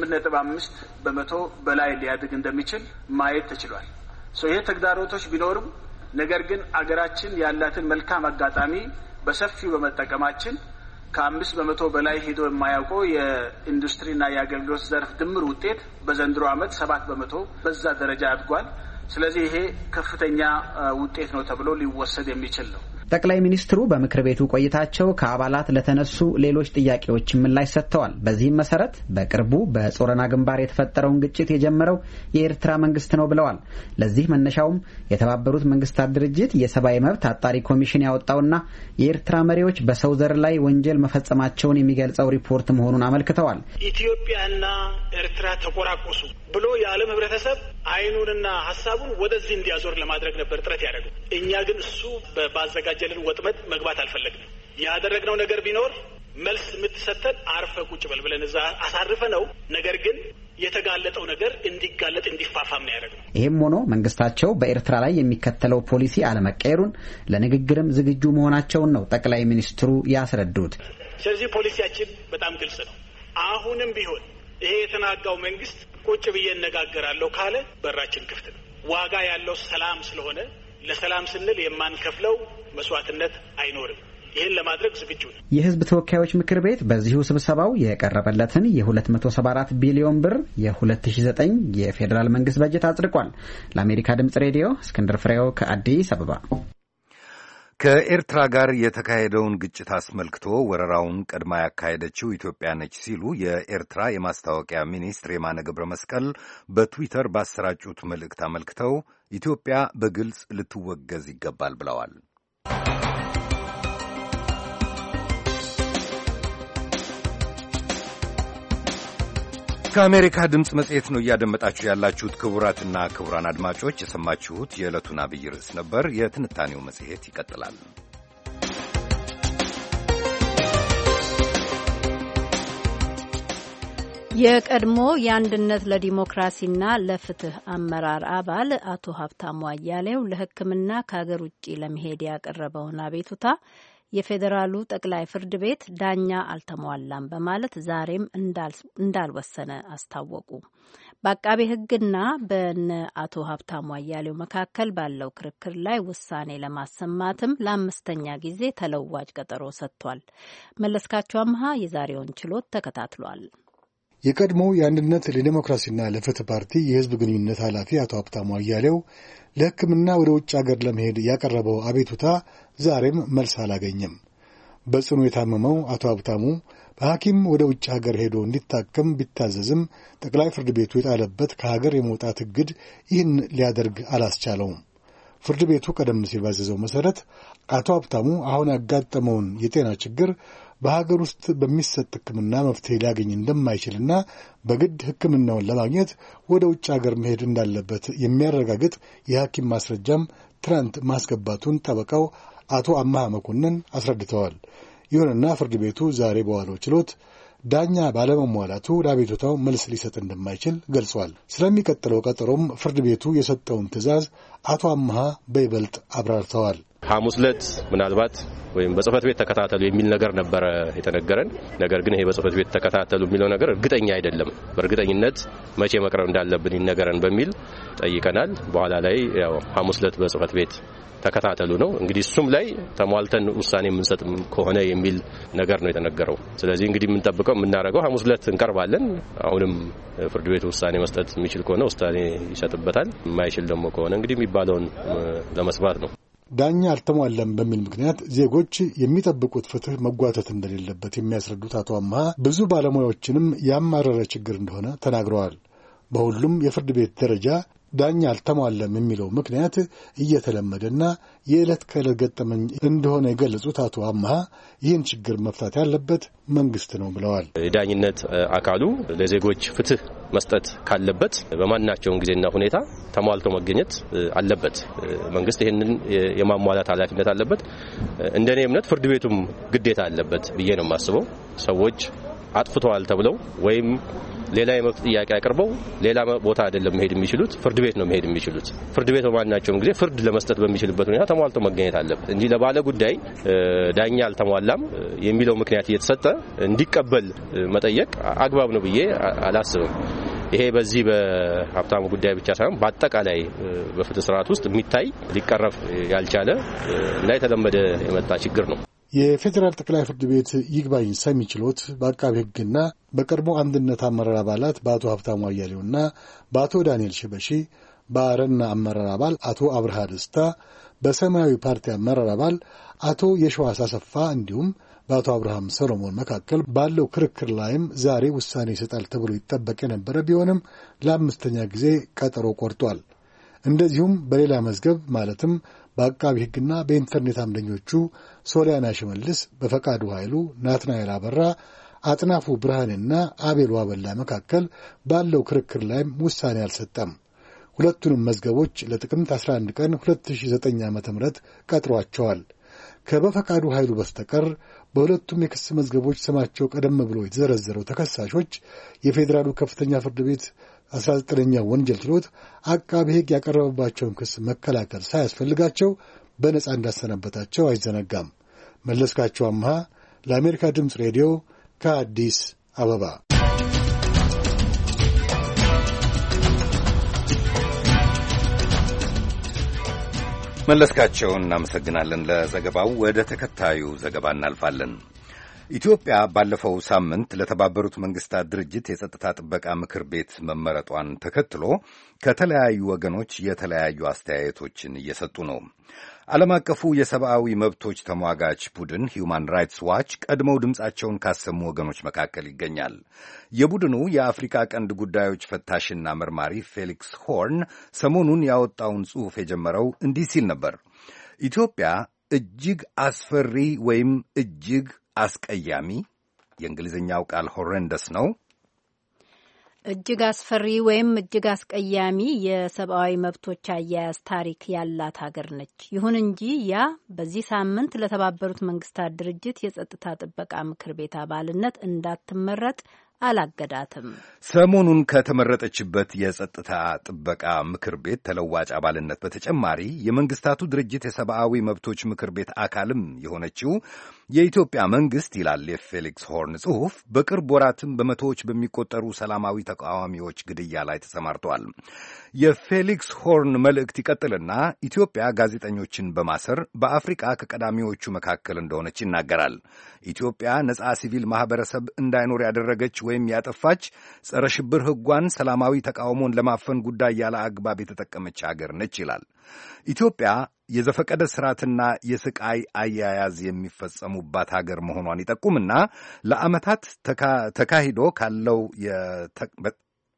ከ8.5% በላይ ሊያድግ እንደሚችል ማየት ተችሏል። ይሄ ተግዳሮቶች ቢኖርም ነገር ግን አገራችን ያላትን መልካም አጋጣሚ በሰፊው በመጠቀማችን ከ5% በላይ ሄዶ የማያውቀው የኢንዱስትሪና የአገልግሎት ዘርፍ ድምር ውጤት በዘንድሮ ዓመት 7% በዛ ደረጃ አድጓል። ስለዚህ ይሄ ከፍተኛ ውጤት ነው ተብሎ ሊወሰድ የሚችል ነው። ጠቅላይ ሚኒስትሩ በምክር ቤቱ ቆይታቸው ከአባላት ለተነሱ ሌሎች ጥያቄዎች ምላሽ ሰጥተዋል። በዚህም መሰረት በቅርቡ በጾረና ግንባር የተፈጠረውን ግጭት የጀመረው የኤርትራ መንግስት ነው ብለዋል። ለዚህ መነሻውም የተባበሩት መንግስታት ድርጅት የሰብአዊ መብት አጣሪ ኮሚሽን ያወጣውና የኤርትራ መሪዎች በሰው ዘር ላይ ወንጀል መፈጸማቸውን የሚገልጸው ሪፖርት መሆኑን አመልክተዋል። ኢትዮጵያና ኤርትራ ተቆራቆሱ ብሎ የዓለም ህብረተሰብ አይኑንና ሀሳቡን ወደዚህ እንዲያዞር ለማድረግ ነበር ጥረት ያደረገው። እኛ ግን እሱ ባዘጋጀልን ወጥመድ መግባት አልፈለግንም። ያደረግነው ነገር ቢኖር መልስ የምትሰጠን አርፈ ቁጭ በል ብለን እዛ አሳርፈ ነው። ነገር ግን የተጋለጠው ነገር እንዲጋለጥ እንዲፋፋም ነው ያደረግነው። ይህም ሆኖ መንግስታቸው በኤርትራ ላይ የሚከተለው ፖሊሲ አለመቀየሩን ለንግግርም ዝግጁ መሆናቸውን ነው ጠቅላይ ሚኒስትሩ ያስረዱት። ስለዚህ ፖሊሲያችን በጣም ግልጽ ነው። አሁንም ቢሆን ይሄ የተናጋው መንግስት ቁጭ ብዬ እነጋገራለሁ ካለ በራችን ክፍት ነው። ዋጋ ያለው ሰላም ስለሆነ ለሰላም ስንል የማንከፍለው መስዋዕትነት አይኖርም። ይህን ለማድረግ ዝግጁ ነው። የህዝብ ተወካዮች ምክር ቤት በዚሁ ስብሰባው የቀረበለትን የ274 ቢሊዮን ብር የ2009 የፌዴራል መንግስት በጀት አጽድቋል። ለአሜሪካ ድምጽ ሬዲዮ እስክንድር ፍሬው ከአዲስ አበባ። ከኤርትራ ጋር የተካሄደውን ግጭት አስመልክቶ ወረራውን ቀድማ ያካሄደችው ኢትዮጵያ ነች ሲሉ የኤርትራ የማስታወቂያ ሚኒስትር የማነ ገብረ መስቀል በትዊተር ባሰራጩት መልእክት አመልክተው ኢትዮጵያ በግልጽ ልትወገዝ ይገባል ብለዋል። ከአሜሪካ ድምፅ መጽሔት ነው እያደመጣችሁ ያላችሁት። ክቡራትና ክቡራን አድማጮች የሰማችሁት የዕለቱን አብይ ርዕስ ነበር። የትንታኔው መጽሔት ይቀጥላል። የቀድሞ የአንድነት ለዲሞክራሲና ለፍትህ አመራር አባል አቶ ሀብታሙ አያሌው ለሕክምና ከሀገር ውጭ ለመሄድ ያቀረበውን አቤቱታ የፌዴራሉ ጠቅላይ ፍርድ ቤት ዳኛ አልተሟላም በማለት ዛሬም እንዳልወሰነ አስታወቁ። በአቃቤ ሕግና በነ አቶ ሀብታሙ አያሌው መካከል ባለው ክርክር ላይ ውሳኔ ለማሰማትም ለ5ኛ ጊዜ ተለዋጭ ቀጠሮ ሰጥቷል። መለስካቸው አምሃ የዛሬውን ችሎት ተከታትሏል። የቀድሞው የአንድነት ለዲሞክራሲና ለፍትህ ፓርቲ የህዝብ ግንኙነት ኃላፊ አቶ ሀብታሙ አያሌው ለሕክምና ወደ ውጭ ሀገር ለመሄድ ያቀረበው አቤቱታ ዛሬም መልስ አላገኘም። በጽኑ የታመመው አቶ ሀብታሙ በሐኪም ወደ ውጭ ሀገር ሄዶ እንዲታከም ቢታዘዝም ጠቅላይ ፍርድ ቤቱ የጣለበት ከሀገር የመውጣት እግድ ይህን ሊያደርግ አላስቻለውም። ፍርድ ቤቱ ቀደም ሲል ባዘዘው መሰረት አቶ ሀብታሙ አሁን ያጋጠመውን የጤና ችግር በሀገር ውስጥ በሚሰጥ ሕክምና መፍትሄ ሊያገኝ እንደማይችልና በግድ ሕክምናውን ለማግኘት ወደ ውጭ ሀገር መሄድ እንዳለበት የሚያረጋግጥ የሐኪም ማስረጃም ትናንት ማስገባቱን ጠበቃው አቶ አምሃ መኮንን አስረድተዋል። ይሁንና ፍርድ ቤቱ ዛሬ በዋለው ችሎት ዳኛ ባለመሟላቱ ለአቤቱታው መልስ ሊሰጥ እንደማይችል ገልጿል። ስለሚቀጥለው ቀጠሮም ፍርድ ቤቱ የሰጠውን ትዕዛዝ አቶ አምሃ በይበልጥ አብራርተዋል። ሐሙስ ዕለት ምናልባት ወይም በጽህፈት ቤት ተከታተሉ የሚል ነገር ነበር የተነገረን። ነገር ግን ይሄ በጽህፈት ቤት ተከታተሉ የሚለው ነገር እርግጠኛ አይደለም። በእርግጠኝነት መቼ መቅረብ እንዳለብን ይነገረን በሚል ጠይቀናል። በኋላ ላይ ያው ሐሙስ ዕለት በጽህፈት ቤት ተከታተሉ ነው። እንግዲህ እሱም ላይ ተሟልተን ውሳኔ የምንሰጥ ከሆነ የሚል ነገር ነው የተነገረው። ስለዚህ እንግዲህ የምንጠብቀው የምናደርገው ሐሙስ ዕለት እንቀርባለን። አሁንም ፍርድ ቤቱ ውሳኔ መስጠት የሚችል ከሆነ ውሳኔ ይሰጥበታል። የማይችል ደግሞ ከሆነ እንግዲህ የሚባለውን ለመስማት ነው። ዳኛ አልተሟላም በሚል ምክንያት ዜጎች የሚጠብቁት ፍትህ መጓተት እንደሌለበት የሚያስረዱት አቶ አምሃ ብዙ ባለሙያዎችንም ያማረረ ችግር እንደሆነ ተናግረዋል። በሁሉም የፍርድ ቤት ደረጃ ዳኛ አልተሟላም የሚለው ምክንያት እየተለመደና የዕለት ከዕለት ገጠመኝ እንደሆነ የገለጹት አቶ አምሃ ይህን ችግር መፍታት ያለበት መንግስት ነው ብለዋል። የዳኝነት አካሉ ለዜጎች ፍትህ መስጠት ካለበት በማናቸውም ጊዜና ሁኔታ ተሟልቶ መገኘት አለበት። መንግስት ይህንን የማሟላት ኃላፊነት አለበት። እንደኔ እምነት ፍርድ ቤቱም ግዴታ አለበት ብዬ ነው የማስበው። ሰዎች አጥፍተዋል ተብለው ወይም ሌላ የመብት ጥያቄ አቅርበው ሌላ ቦታ አይደለም መሄድ የሚችሉት፣ ፍርድ ቤት ነው መሄድ የሚችሉት። ፍርድ ቤት በማናቸውም ጊዜ ፍርድ ለመስጠት በሚችልበት ሁኔታ ተሟልቶ መገኘት አለበት እንጂ ለባለ ጉዳይ ዳኛ አልተሟላም የሚለው ምክንያት እየተሰጠ እንዲቀበል መጠየቅ አግባብ ነው ብዬ አላስብም። ይሄ በዚህ በሀብታሙ ጉዳይ ብቻ ሳይሆን በአጠቃላይ በፍትህ ስርዓት ውስጥ የሚታይ ሊቀረፍ ያልቻለ እና የተለመደ የመጣ ችግር ነው። የፌዴራል ጠቅላይ ፍርድ ቤት ይግባኝ ሰሚ ችሎት በአቃቤ ሕግና በቀድሞ አንድነት አመራር አባላት በአቶ ሀብታሙ አያሌውና በአቶ ዳንኤል ሽበሺ፣ በአረና አመራር አባል አቶ አብርሃ ደስታ፣ በሰማያዊ ፓርቲ አመራር አባል አቶ የሸዋስ አሰፋ እንዲሁም በአቶ አብርሃም ሰሎሞን መካከል ባለው ክርክር ላይም ዛሬ ውሳኔ ይሰጣል ተብሎ ይጠበቅ የነበረ ቢሆንም ለአምስተኛ ጊዜ ቀጠሮ ቆርጧል። እንደዚሁም በሌላ መዝገብ ማለትም በአቃቢ ሕግና በኢንተርኔት አምደኞቹ ሶሊያና ሽመልስ፣ በፈቃዱ ኃይሉ፣ ናትናኤል አበራ፣ አጥናፉ ብርሃንና አቤል ዋበላ መካከል ባለው ክርክር ላይም ውሳኔ አልሰጠም። ሁለቱንም መዝገቦች ለጥቅምት 11 ቀን 2009 ዓ.ም ቀጥሯቸዋል። ከበፈቃዱ ኃይሉ በስተቀር በሁለቱም የክስ መዝገቦች ስማቸው ቀደም ብሎ የተዘረዘረው ተከሳሾች የፌዴራሉ ከፍተኛ ፍርድ ቤት 19ኛ ወንጀል ችሎት አቃቤ ሕግ ያቀረበባቸውን ክስ መከላከል ሳያስፈልጋቸው በነጻ እንዳሰናበታቸው አይዘነጋም። መለስካቸው አምሃ ለአሜሪካ ድምፅ ሬዲዮ ከአዲስ አበባ። መለስካቸውን እናመሰግናለን ለዘገባው። ወደ ተከታዩ ዘገባ እናልፋለን። ኢትዮጵያ ባለፈው ሳምንት ለተባበሩት መንግስታት ድርጅት የጸጥታ ጥበቃ ምክር ቤት መመረጧን ተከትሎ ከተለያዩ ወገኖች የተለያዩ አስተያየቶችን እየሰጡ ነው። ዓለም አቀፉ የሰብአዊ መብቶች ተሟጋች ቡድን ሂውማን ራይትስ ዋች ቀድመው ድምፃቸውን ካሰሙ ወገኖች መካከል ይገኛል። የቡድኑ የአፍሪካ ቀንድ ጉዳዮች ፈታሽና መርማሪ ፌሊክስ ሆርን ሰሞኑን ያወጣውን ጽሑፍ የጀመረው እንዲህ ሲል ነበር። ኢትዮጵያ እጅግ አስፈሪ ወይም እጅግ አስቀያሚ፣ የእንግሊዝኛው ቃል ሆሬንደስ ነው፣ እጅግ አስፈሪ ወይም እጅግ አስቀያሚ የሰብአዊ መብቶች አያያዝ ታሪክ ያላት ሀገር ነች። ይሁን እንጂ ያ በዚህ ሳምንት ለተባበሩት መንግስታት ድርጅት የጸጥታ ጥበቃ ምክር ቤት አባልነት እንዳትመረጥ አላገዳትም። ሰሞኑን ከተመረጠችበት የጸጥታ ጥበቃ ምክር ቤት ተለዋጭ አባልነት በተጨማሪ የመንግስታቱ ድርጅት የሰብአዊ መብቶች ምክር ቤት አካልም የሆነችው የኢትዮጵያ መንግስት ይላል የፌሊክስ ሆርን ጽሑፍ፣ በቅርብ ወራትም በመቶዎች በሚቆጠሩ ሰላማዊ ተቃዋሚዎች ግድያ ላይ ተሰማርተዋል። የፌሊክስ ሆርን መልእክት ይቀጥልና ኢትዮጵያ ጋዜጠኞችን በማሰር በአፍሪቃ ከቀዳሚዎቹ መካከል እንደሆነች ይናገራል። ኢትዮጵያ ነጻ ሲቪል ማህበረሰብ እንዳይኖር ያደረገች ወይም ያጠፋች፣ ጸረ ሽብር ሕጓን ሰላማዊ ተቃውሞን ለማፈን ጉዳይ ያለ አግባብ የተጠቀመች ሀገር ነች ይላል። ኢትዮጵያ የዘፈቀደ ስርዓትና የስቃይ አያያዝ የሚፈጸሙባት ሀገር መሆኗን ይጠቁምና ለዓመታት ተካሂዶ ካለው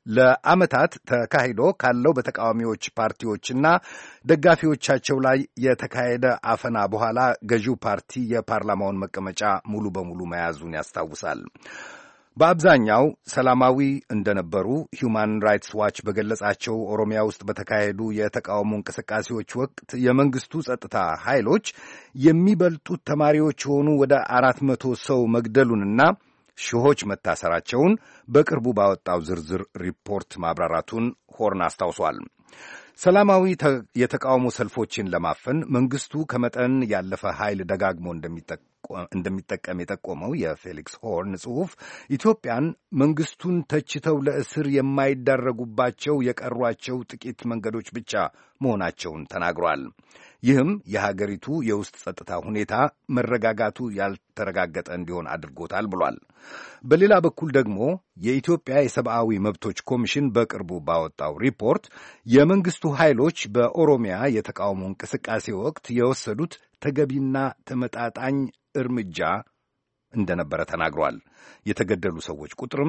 ለዓመታት ተካሂዶ ካለው በተቃዋሚዎች ፓርቲዎችና ደጋፊዎቻቸው ላይ የተካሄደ አፈና በኋላ ገዢው ፓርቲ የፓርላማውን መቀመጫ ሙሉ በሙሉ መያዙን ያስታውሳል። በአብዛኛው ሰላማዊ እንደነበሩ ሂውማን ራይትስ ዋች በገለጻቸው ኦሮሚያ ውስጥ በተካሄዱ የተቃውሞ እንቅስቃሴዎች ወቅት የመንግስቱ ጸጥታ ኃይሎች የሚበልጡት ተማሪዎች የሆኑ ወደ 400 ሰው መግደሉንና ሺዎች መታሰራቸውን በቅርቡ ባወጣው ዝርዝር ሪፖርት ማብራራቱን ሆርን አስታውሷል። ሰላማዊ የተቃውሞ ሰልፎችን ለማፈን መንግስቱ ከመጠን ያለፈ ኃይል ደጋግሞ እንደሚጠቀም የጠቆመው የፌሊክስ ሆርን ጽሑፍ ኢትዮጵያን መንግስቱን ተችተው ለእስር የማይዳረጉባቸው የቀሯቸው ጥቂት መንገዶች ብቻ መሆናቸውን ተናግሯል። ይህም የሀገሪቱ የውስጥ ጸጥታ ሁኔታ መረጋጋቱ ያልተረጋገጠ እንዲሆን አድርጎታል ብሏል። በሌላ በኩል ደግሞ የኢትዮጵያ የሰብአዊ መብቶች ኮሚሽን በቅርቡ ባወጣው ሪፖርት የመንግስቱ ኃይሎች በኦሮሚያ የተቃውሞ እንቅስቃሴ ወቅት የወሰዱት ተገቢና ተመጣጣኝ እርምጃ እንደነበረ ተናግሯል። የተገደሉ ሰዎች ቁጥርም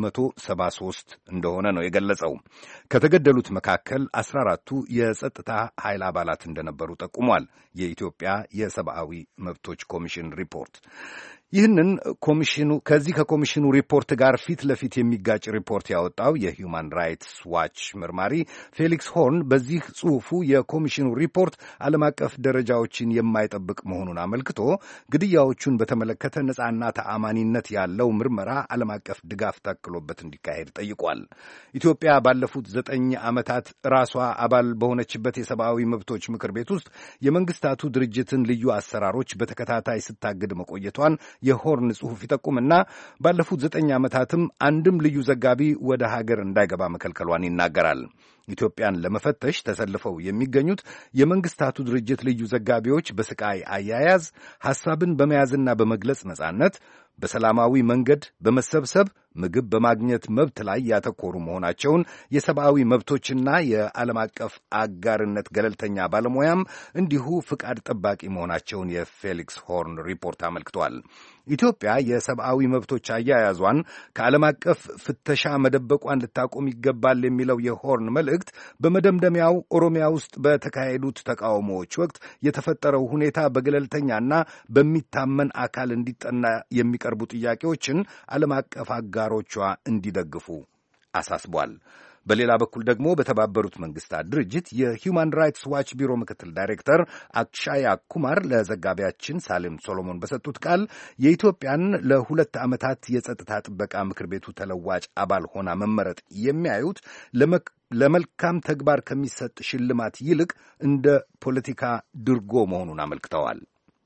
173 እንደሆነ ነው የገለጸው። ከተገደሉት መካከል 14ቱ የጸጥታ ኃይል አባላት እንደነበሩ ጠቁሟል። የኢትዮጵያ የሰብአዊ መብቶች ኮሚሽን ሪፖርት ይህንን ከዚህ ከኮሚሽኑ ሪፖርት ጋር ፊት ለፊት የሚጋጭ ሪፖርት ያወጣው የሂውማን ራይትስ ዋች መርማሪ ፌሊክስ ሆርን በዚህ ጽሑፉ የኮሚሽኑ ሪፖርት ዓለም አቀፍ ደረጃዎችን የማይጠብቅ መሆኑን አመልክቶ ግድያዎቹን በተመለከተ ነጻና ተአማኒነት ያለው ምርመራ ዓለም አቀፍ ድጋፍ ታክሎበት እንዲካሄድ ጠይቋል። ኢትዮጵያ ባለፉት 9 ዓመታት ራሷ አባል በሆነችበት የሰብአዊ መብቶች ምክር ቤት ውስጥ የመንግስታቱ ድርጅትን ልዩ አሰራሮች በተከታታይ ስታግድ መቆየቷን የሆርን ጽሑፍ ይጠቁምና ባለፉት 9 ዓመታትም አንድም ልዩ ዘጋቢ ወደ ሀገር እንዳይገባ መከልከሏን ይናገራል። ኢትዮጵያን ለመፈተሽ ተሰልፈው የሚገኙት የመንግስታቱ ድርጅት ልዩ ዘጋቢዎች በስቃይ አያያዝ፣ ሐሳብን በመያዝና በመግለጽ ነጻነት፣ በሰላማዊ መንገድ በመሰብሰብ ምግብ በማግኘት መብት ላይ ያተኮሩ መሆናቸውን የሰብአዊ መብቶችና የዓለም አቀፍ አጋርነት ገለልተኛ ባለሙያም እንዲሁ ፍቃድ ጠባቂ መሆናቸውን የፌሊክስ ሆርን ሪፖርት አመልክቷል። ኢትዮጵያ የሰብአዊ መብቶች አያያዟን ከዓለም አቀፍ ፍተሻ መደበቋን ልታቆም ይገባል የሚለው የሆርን መልእክት በመደምደሚያው ኦሮሚያ ውስጥ በተካሄዱት ተቃውሞዎች ወቅት የተፈጠረው ሁኔታ በገለልተኛና በሚታመን አካል እንዲጠና የሚቀርቡ ጥያቄዎችን ዓለም አቀፍ አጋሮቿ እንዲደግፉ አሳስቧል። በሌላ በኩል ደግሞ በተባበሩት መንግስታት ድርጅት የሂውማን ራይትስ ዋች ቢሮ ምክትል ዳይሬክተር አክሻያ ኩማር ለዘጋቢያችን ሳሌም ሶሎሞን በሰጡት ቃል የኢትዮጵያን ለ2 ዓመታት የጸጥታ ጥበቃ ምክር ቤቱ ተለዋጭ አባል ሆና መመረጥ የሚያዩት ለመልካም ተግባር ከሚሰጥ ሽልማት ይልቅ እንደ ፖለቲካ ድርጎ መሆኑን አመልክተዋል።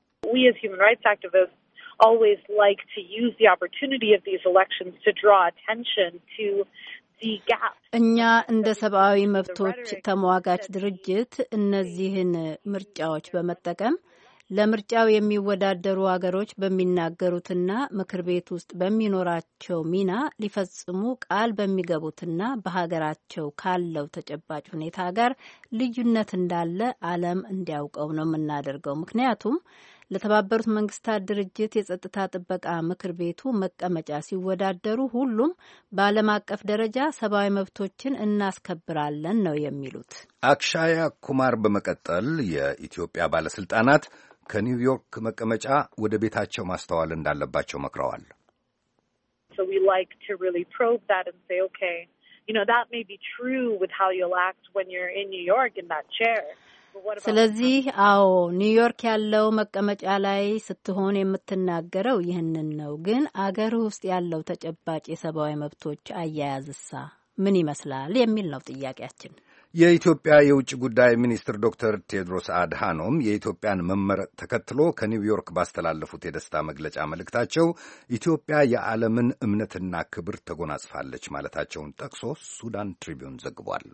always like to use the opportunity of these elections to draw attention to the gaps. እኛ እንደ ሰብአዊ መብቶች ተሟጋች ድርጅት እነዚህን ምርጫዎች በመጠቀም ለምርጫው የሚወዳደሩ አገሮች በሚናገሩትና ምክር ቤት ውስጥ በሚኖራቸው ሚና ሊፈጽሙ ቃል በሚገቡትና በሀገራቸው ካለው ተጨባጭ ሁኔታ ጋር ልዩነት እንዳለ ዓለም እንዲያውቀው ነው የምናደርገው። ምክንያቱም ለተባበሩት መንግስታት ድርጅት የጸጥታ ጥበቃ ምክር ቤቱ መቀመጫ ሲወዳደሩ ሁሉም በዓለም አቀፍ ደረጃ ሰብአዊ መብቶችን እናስከብራለን ነው የሚሉት። አክሻያ ኩማር በመቀጠል የኢትዮጵያ ባለስልጣናት ከኒውዮርክ መቀመጫ ወደ ቤታቸው ማስተዋል እንዳለባቸው መክረዋል። So we like to really probe that and say, okay, that may be true with how you'll act when you're in New York in that chair. ስለዚህ ኒውዮርክ ያለው መቀመጫ ላይ ስትሆን የምትናገረው ይህንን ነው። ግን አገር ውስጥ ያለው ተጨባጭ የሰብአዊ መብቶች አያያዝሳ ምን ይመስላል የሚል ነው ጥያቄያችን። የኢትዮጵያ የውጭ ጉዳይ ሚኒስትር ዶክተር ቴድሮስ አድሃኖም የኢትዮጵያን መመረጥ ተከትሎ ከኒውዮርክ ባስተላለፉት የደስታ መግለጫ መልእክታቸው ኢትዮጵያ የዓለምን እምነትና ክብር ተጎናጽፋለች ማለታቸውን ጠቅሶ ሱዳን ትሪቢዩን ዘግቧል።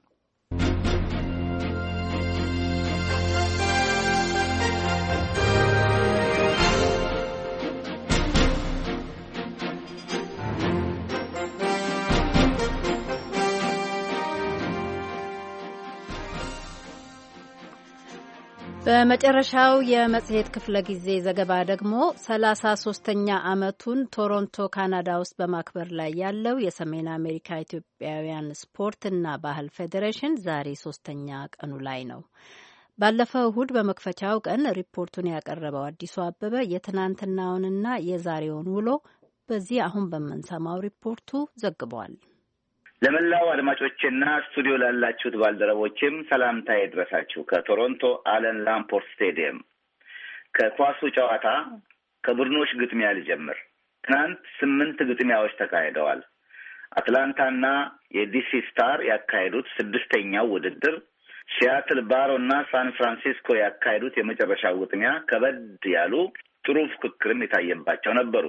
በመጨረሻው የመጽሔት ክፍለ ጊዜ ዘገባ ደግሞ 33ኛ ዓመቱን ቶሮንቶ ካናዳ ውስጥ በማክበር ላይ ያለው የሰሜን አሜሪካ ኢትዮጵያውያን ስፖርትና ባህል ፌዴሬሽን ዛሬ 3ኛ ቀኑ ላይ ነው። ባለፈው እሁድ በመክፈቻው ቀን ሪፖርቱን ያቀረበው አዲሱ አበበ የትናንትናውንና የዛሬውን ውሎ በዚህ አሁን በምንሰማው ሪፖርቱ ዘግቧል። ለመላው አድማጮችና ስቱዲዮ ላላችሁት ባልደረቦችም ሰላምታ ይድረሳችሁ። ከቶሮንቶ አለን ላምፖርት ስቴዲየም ከኳሱ ጨዋታ ከቡድኖች ግጥሚያ ልጀምር። ትናንት 8 ግጥሚያዎች ተካሂደዋል። አትላንታና የዲሲ ስታር ያካሄዱት 6ኛው ውድድር፣ ሲያትል ባሮና ሳን ፍራንሲስኮ ያካሄዱት የመጨረሻው ግጥሚያ ከበድ ያሉ ጥሩ ፍክክርም የታየባቸው ነበሩ።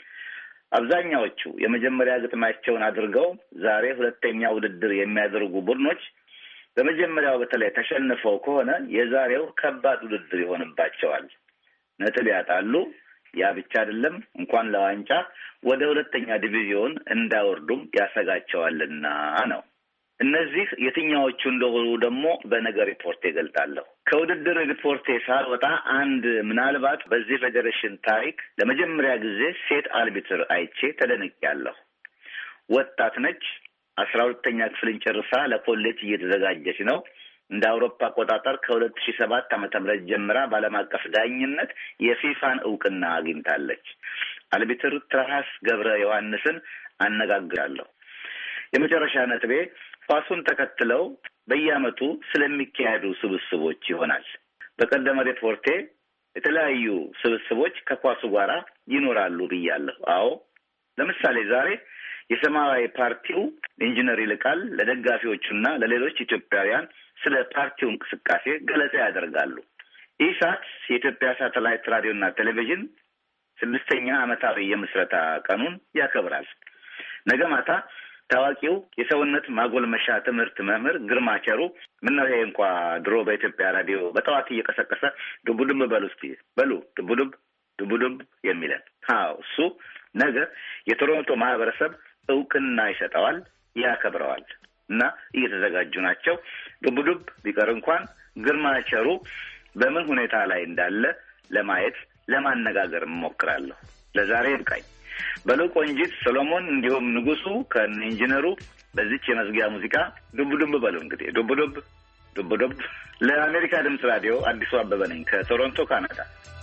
አብዛኛዎቹ የመጀመሪያ ግጥሚያቸውን አድርገው ዛሬ 2ኛ ውድድር የሚያደርጉ ቡድኖች በመጀመሪያው በተለይ ተሸንፈው ከሆነ የዛሬው ከባድ ውድድር ይሆንባቸዋል። ነጥብ ያጣሉ። ያ ብቻ አይደለም፣ እንኳን ለዋንጫ ወደ 2ኛ ዲቪዚዮን እንዳወርዱም ያሰጋቸዋልና ነው። እነዚህ የትኛዎቹ እንደሆኑ ደግሞ በነገ ሪፖርት ይገልጣለሁ። ከውድድር ሪፖርቴ ሳልወጣ አንድ ምናልባት በዚህ ፌዴሬሽን ታሪክ ለመጀመሪያ ጊዜ ሴት አርቢትር አይቼ ተደንቄያለሁ። ወጣት ነች። 12ኛ ክፍልን ጨርሳ ለኮሌጅ እየተዘጋጀች ነው። እንደ አውሮፓ አቆጣጠር ከ2007 ዓ.ም ጀምራ በዓለም አቀፍ ዳኝነት የፊፋን እውቅና አግኝታለች። አርቢትር ትራስ ገብረ ዮሐንስን አነጋግራለሁ። የመጨረሻ ነጥቤ ኳሱን ተከትለው በየዓመቱ ስለሚካሄዱ ስብስቦች ይሆናል። በቀደመ ሪፖርቴ የተለያዩ ስብስቦች ከኳሱ ጋር ይኖራሉ ብያለሁ። አዎ፣ ለምሳሌ ዛሬ የሰማያዊ ፓርቲው ኢንጂነር ይልቃል ለደጋፊዎቹና ለሌሎች ኢትዮጵያውያን ስለ ፓርቲው እንቅስቃሴ ገለጻ ያደርጋሉ። ኢሳት የኢትዮጵያ ሳተላይት ራዲዮና ቴሌቪዥን 6ኛ ዓመታዊ የምስረታ ቀኑን ያከብራል። ነገ ማታ ታዋቂው የሰውነት ማጎልመሻ ትምህርት መምህር ግርማ ቸሩ ምነው ይሄ እንኳ ድሮ በኢትዮጵያ ራዲዮ በጠዋት እየቀሰቀሰ ዱቡዱብ በሉ እስቲ በሉ ዱቡዱብ የሚለን እሱ ነገ የቶሮንቶ ማህበረሰብ እውቅና ይሰጠዋል፣ ያከብረዋል እና እየተዘጋጁ ናቸው። ዱቡዱብ ቢቀር እንኳን ግርማ ቸሩ በምን ሁኔታ ላይ እንዳለ ለማየት ለማነጋገር እሞክራለሁ። ለዛሬ ይብቃኝ። በሉ ቆንጂት፣ ሰሎሞን እንዲሁም ንጉሱ ከኢንጂነሩ በዚች የመዝጊያ ሙዚቃ ዱቡዱብ በሉ እንግዲህ ዱቡዱብ። ለአሜሪካ ድምፅ ራዲዮ አዲሱ አበበ ነኝ ከቶሮንቶ ካናዳ።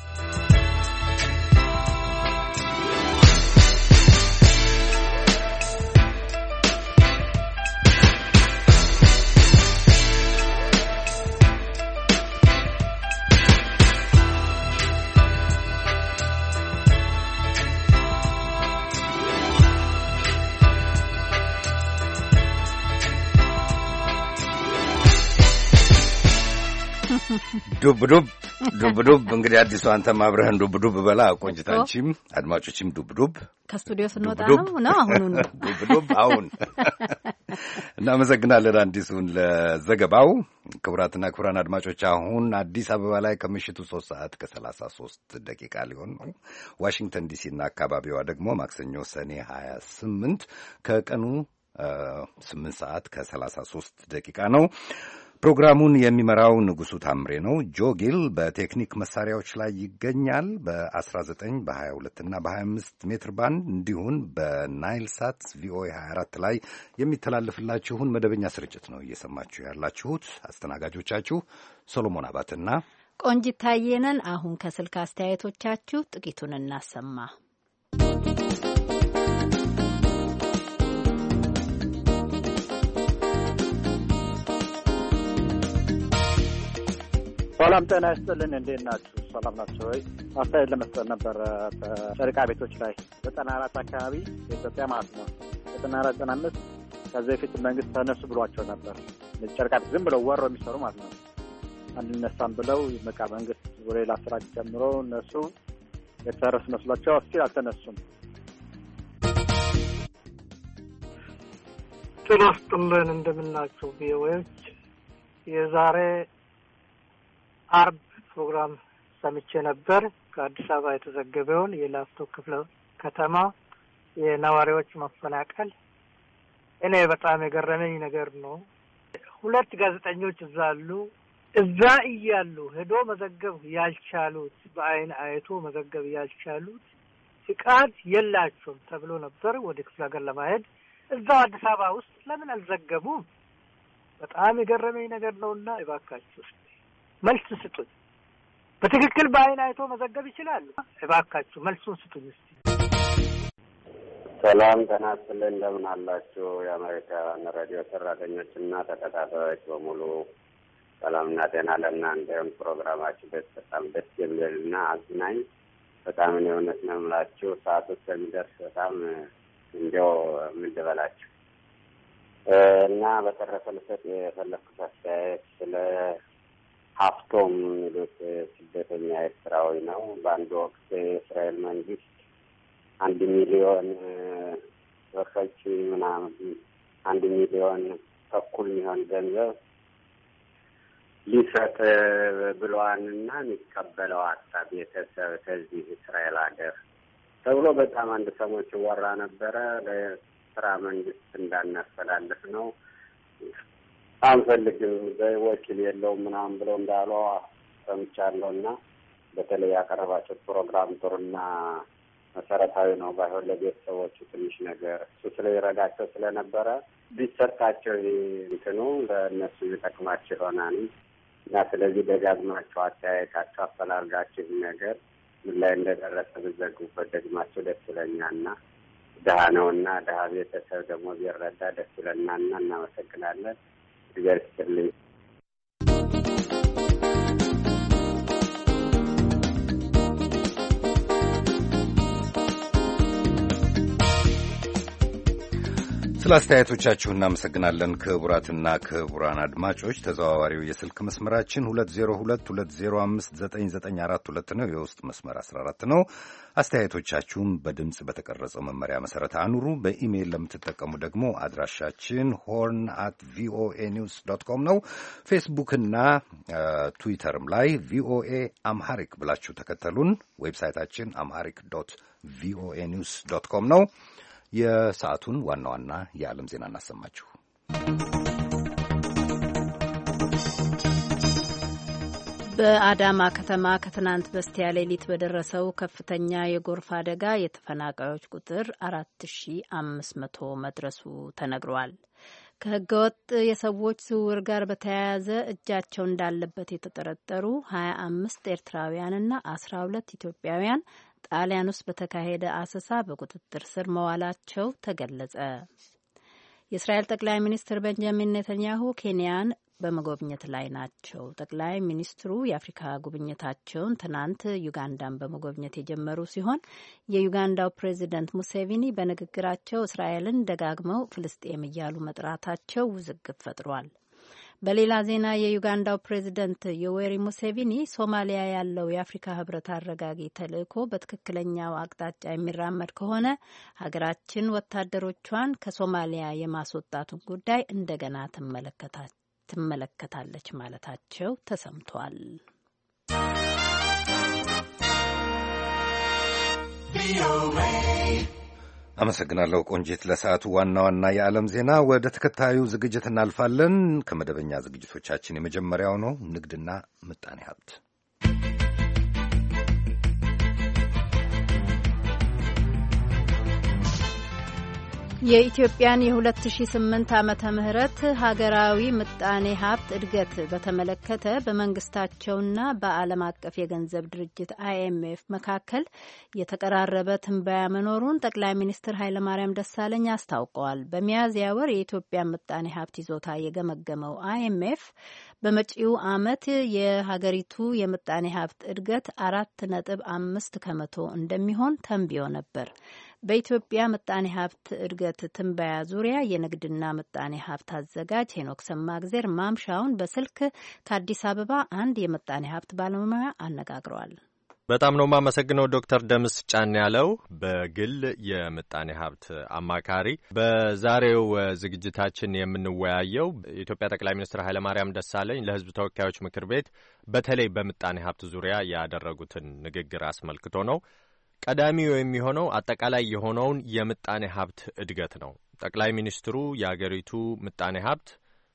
ዱብዱብ እንግዲህ አዲሱ አንተም አብረህን ዱብዱብ በላ። ቆንጅታንቺም አድማጮችም ዱብዱብ ከስቱዲዮ ስንወጣ ነው አሁኑ ዱብዱብ አሁን። እናመሰግናለን አዲሱን ለዘገባው። ክቡራትና ክቡራን አድማጮች አሁን አዲስ አበባ ላይ ከምሽቱ 3 ከ33 ደቂቃ ሊሆን ነው። ዋሽንግተን ዲሲና አካባቢዋ ደግሞ ማክሰኞ ሰኔ 28 ከቀኑ 8 ከ33 ደቂቃ ነው። ፕሮግራሙን የሚመራው ንጉሱ ታምሬ ነው። ጆጊል በቴክኒክ መሳሪያዎች ላይ ይገኛል። በ19 በ22 እና በ25 ሜትር ባንድ እንዲሁም በናይል ሳት ቪኦኤ 24 ላይ የሚተላለፍላችሁን መደበኛ ስርጭት ነው እየሰማችሁ ያላችሁት። አስተናጋጆቻችሁ ሶሎሞን አባትና ቆንጂት ታየ ነን። አሁን ከስልክ አስተያየቶቻችሁ ጥቂቱን እናሰማ። ሰላም ጤና ይስጥልን። እንዴት ናችሁ? ሰላም ናቸው ወይ? አስተያየት ለመስጠት ነበር በጨርቃ ቤቶች ላይ 94 አካባቢ የኢትዮጵያ ማለት ነው 94 95 ከዚህ በፊት መንግስት ተነሱ ብሏቸው ነበር። ጨርቃ ቤት ዝም ብለው ወረው የሚሰሩ ማለት ነው። አንነሳም ብለው በቃ መንግስት ሌላ ስራ ጀምሮ እነሱ የተረስ መስሏቸው እስኪ አልተነሱም። ጤና ይስጥልን። እንደምናችሁ ቢወይስ የዛሬ አርብ ፕሮግራም ሰምቼ ነበር። ከአዲስ አበባ የተዘገበውን የላፍቶ ክፍለ ከተማ የነዋሪዎች መፈናቀል እኔ በጣም የገረመኝ ነገር ነው። 2 ጋዜጠኞች እዛ አሉ። እዛ እያሉ ሄዶ መዘገብ ያልቻሉት በአይን አይቶ መዘገብ ያልቻሉት ፍቃድ የላቸውም ተብሎ ነበር ወደ ክፍለ ሀገር ለማሄድ። እዛው አዲስ አበባ ውስጥ ለምን አልዘገቡም? በጣም የገረመኝ ነገር ነውና እባካችሁ መልስ ስጡኝ። በትክክል በአይን አይቶ መዘገብ ይችላሉ? እባካችሁ መልሱን ስጡኝ እስቲ። ሰላም ተናስተለ እንደምን አላችሁ? የአሜሪካ ሬዲዮ ሰራተኞችና ተከታታዮች በሙሉ ሰላምና ጤና ለእናንተም። ፕሮግራማችሁ በጣም ደስ የሚልና አዝናኝ በጣም ነው እውነት ነው የምላችሁ። ሰዓቱ እስከሚደርስ በጣም እንደው ምን ልበላችሁ እና በተረፈ ልሰጥ የፈለኩት አስተያየት ስለ ሀፍቶም የሚሉት ስደተኛ ኤርትራዊ ነው። በአንድ ወቅት የእስራኤል መንግስት 1 ሚሊዮን ወርቆች ምናምን 1 ሚሊዮን ተኩል የሚሆን ገንዘብ ሊሰጥ ብለዋንና የሚቀበለው አጣ ቤተሰብ ከዚህ እስራኤል ሀገር ተብሎ በጣም አንድ ሰሞች ወራ ነበረ። ለኤርትራ መንግስት እንዳናስተላልፍ ነው አንፈልግም በወኪል የለውም ምናምን ብለው እንዳሉ ሰምቻለሁና በተለይ ያቀረባቸው ፕሮግራም ጥሩና መሰረታዊ ነው። ባይሆን ለቤተሰቦቹ ትንሽ ነገር እሱ ስለይረዳቸው ስለነበረ ቢሰጣቸው እንትኑ ለእነሱ ይጠቅማቸው ይሆናል እና ስለዚህ ደጋግማቸው አስተያየታቸው አፈላልጋችሁ ነገር ምን ላይ እንደደረሰ ብትዘግቡበት ደግማቸው ደስ ይለኛልና ድሀ ነውና ድሀ ቤተሰብ ደግሞ ቢረዳ ደስ ይለናልና እናመሰግናለን። እግዚአብሔር ይስጥልኝ። ስለ አስተያየቶቻችሁ እናመሰግናለን። ክቡራትና ክቡራን አድማጮች ተዘዋዋሪው የስልክ መስመራችን 2022059942 ነው። የውስጥ መስመር 14 ነው። አስተያየቶቻችሁን በድምጽ በተቀረጸው መመሪያ መሰረት አኑሩ። በኢሜይል ለምትጠቀሙ ደግሞ አድራሻችን horn@voanews.com ነው። ፌስቡክና ትዊተርም ላይ ቪኦኤ አምሃሪክ ብላችሁ ተከተሉን። ዌብሳይታችን amharic.voanews.com ነው። የሰዓቱን ዋና ዋና የዓለም ዜና እናሰማችሁ። በአዳማ ከተማ ከትናንት በስቲያ ሌሊት በደረሰው ከፍተኛ የጎርፍ አደጋ የተፈናቃዮች ቁጥር 4500 መድረሱ ተነግሯል። ከህገወጥ የሰዎች ዝውውር ጋር በተያያዘ እጃቸው እንዳለበት የተጠረጠሩ 25 ኤርትራውያንና 12 ኢትዮጵያውያን ጣሊያን ውስጥ በተካሄደ አሰሳ በቁጥጥር ስር መዋላቸው ተገለጸ። የእስራኤል ጠቅላይ ሚኒስትር ቤንጃሚን ኔተንያሁ ኬንያን በመጎብኘት ላይ ናቸው። ጠቅላይ ሚኒስትሩ የአፍሪካ ጉብኝታቸውን ትናንት ዩጋንዳን በመጎብኘት የጀመሩ ሲሆን የዩጋንዳው ፕሬዚደንት ሙሴቪኒ በንግግራቸው እስራኤልን ደጋግመው ፍልስጤም እያሉ መጥራታቸው ውዝግብ ፈጥሯል። በሌላ ዜና የዩጋንዳው ፕሬዚደንት ዮዌሪ ሙሴቪኒ ሶማሊያ ያለው የአፍሪካ ህብረት አረጋጊ ተልዕኮ በትክክለኛው አቅጣጫ የሚራመድ ከሆነ ሀገራችን ወታደሮቿን ከሶማሊያ የማስወጣቱን ጉዳይ እንደገና ትመለከታለች ማለታቸው ተሰምቷል። አመሰግናለሁ ቆንጂት። ለሰዓቱ ዋና ዋና የዓለም ዜና ወደ ተከታዩ ዝግጅት እናልፋለን። ከመደበኛ ዝግጅቶቻችን የመጀመሪያው ነው ንግድና ምጣኔ ሀብት። የኢትዮጵያን የ2008 ዓመተ ምህረት ሀገራዊ ምጣኔ ሀብት እድገት በተመለከተ በመንግስታቸውና በዓለም አቀፍ የገንዘብ ድርጅት IMF መካከል የተቀራረበ ትንበያ መኖሩን ጠቅላይ ሚኒስትር ኃይለማርያም ደሳለኝ አስታውቀዋል። በሚያዝያ ወር የኢትዮጵያ ምጣኔ ሀብት ይዞታ የገመገመው IMF በመጪው ዓመት የሀገሪቱ የምጣኔ ሀብት እድገት 4.5 ከመቶ እንደሚሆን ተንብዮ ነበር። በኢትዮጵያ ምጣኔ ሀብት እድገት ትንበያ ዙሪያ የንግድና ምጣኔ ሀብት አዘጋጅ ሄኖክ ሰማግዜር ማምሻውን በስልክ ከአዲስ አበባ አንድ የምጣኔ ሀብት ባለሙያ አነጋግረዋል። በጣም ነው የማመሰግነው ዶክተር ደምስ ጫን ያለው በግል የምጣኔ ሀብት አማካሪ። በዛሬው ዝግጅታችን የምንወያየው የኢትዮጵያ ጠቅላይ ሚኒስትር ኃይለማርያም ደሳለኝ ለሕዝብ ተወካዮች ምክር ቤት በተለይ በምጣኔ ሀብት ዙሪያ ያደረጉትን ንግግር አስመልክቶ ነው። ቀዳሚው የሚሆነው አጠቃላይ የሆነውን የምጣኔ ሀብት እድገት ነው። ጠቅላይ ሚኒስትሩ የአገሪቱ ምጣኔ ሀብት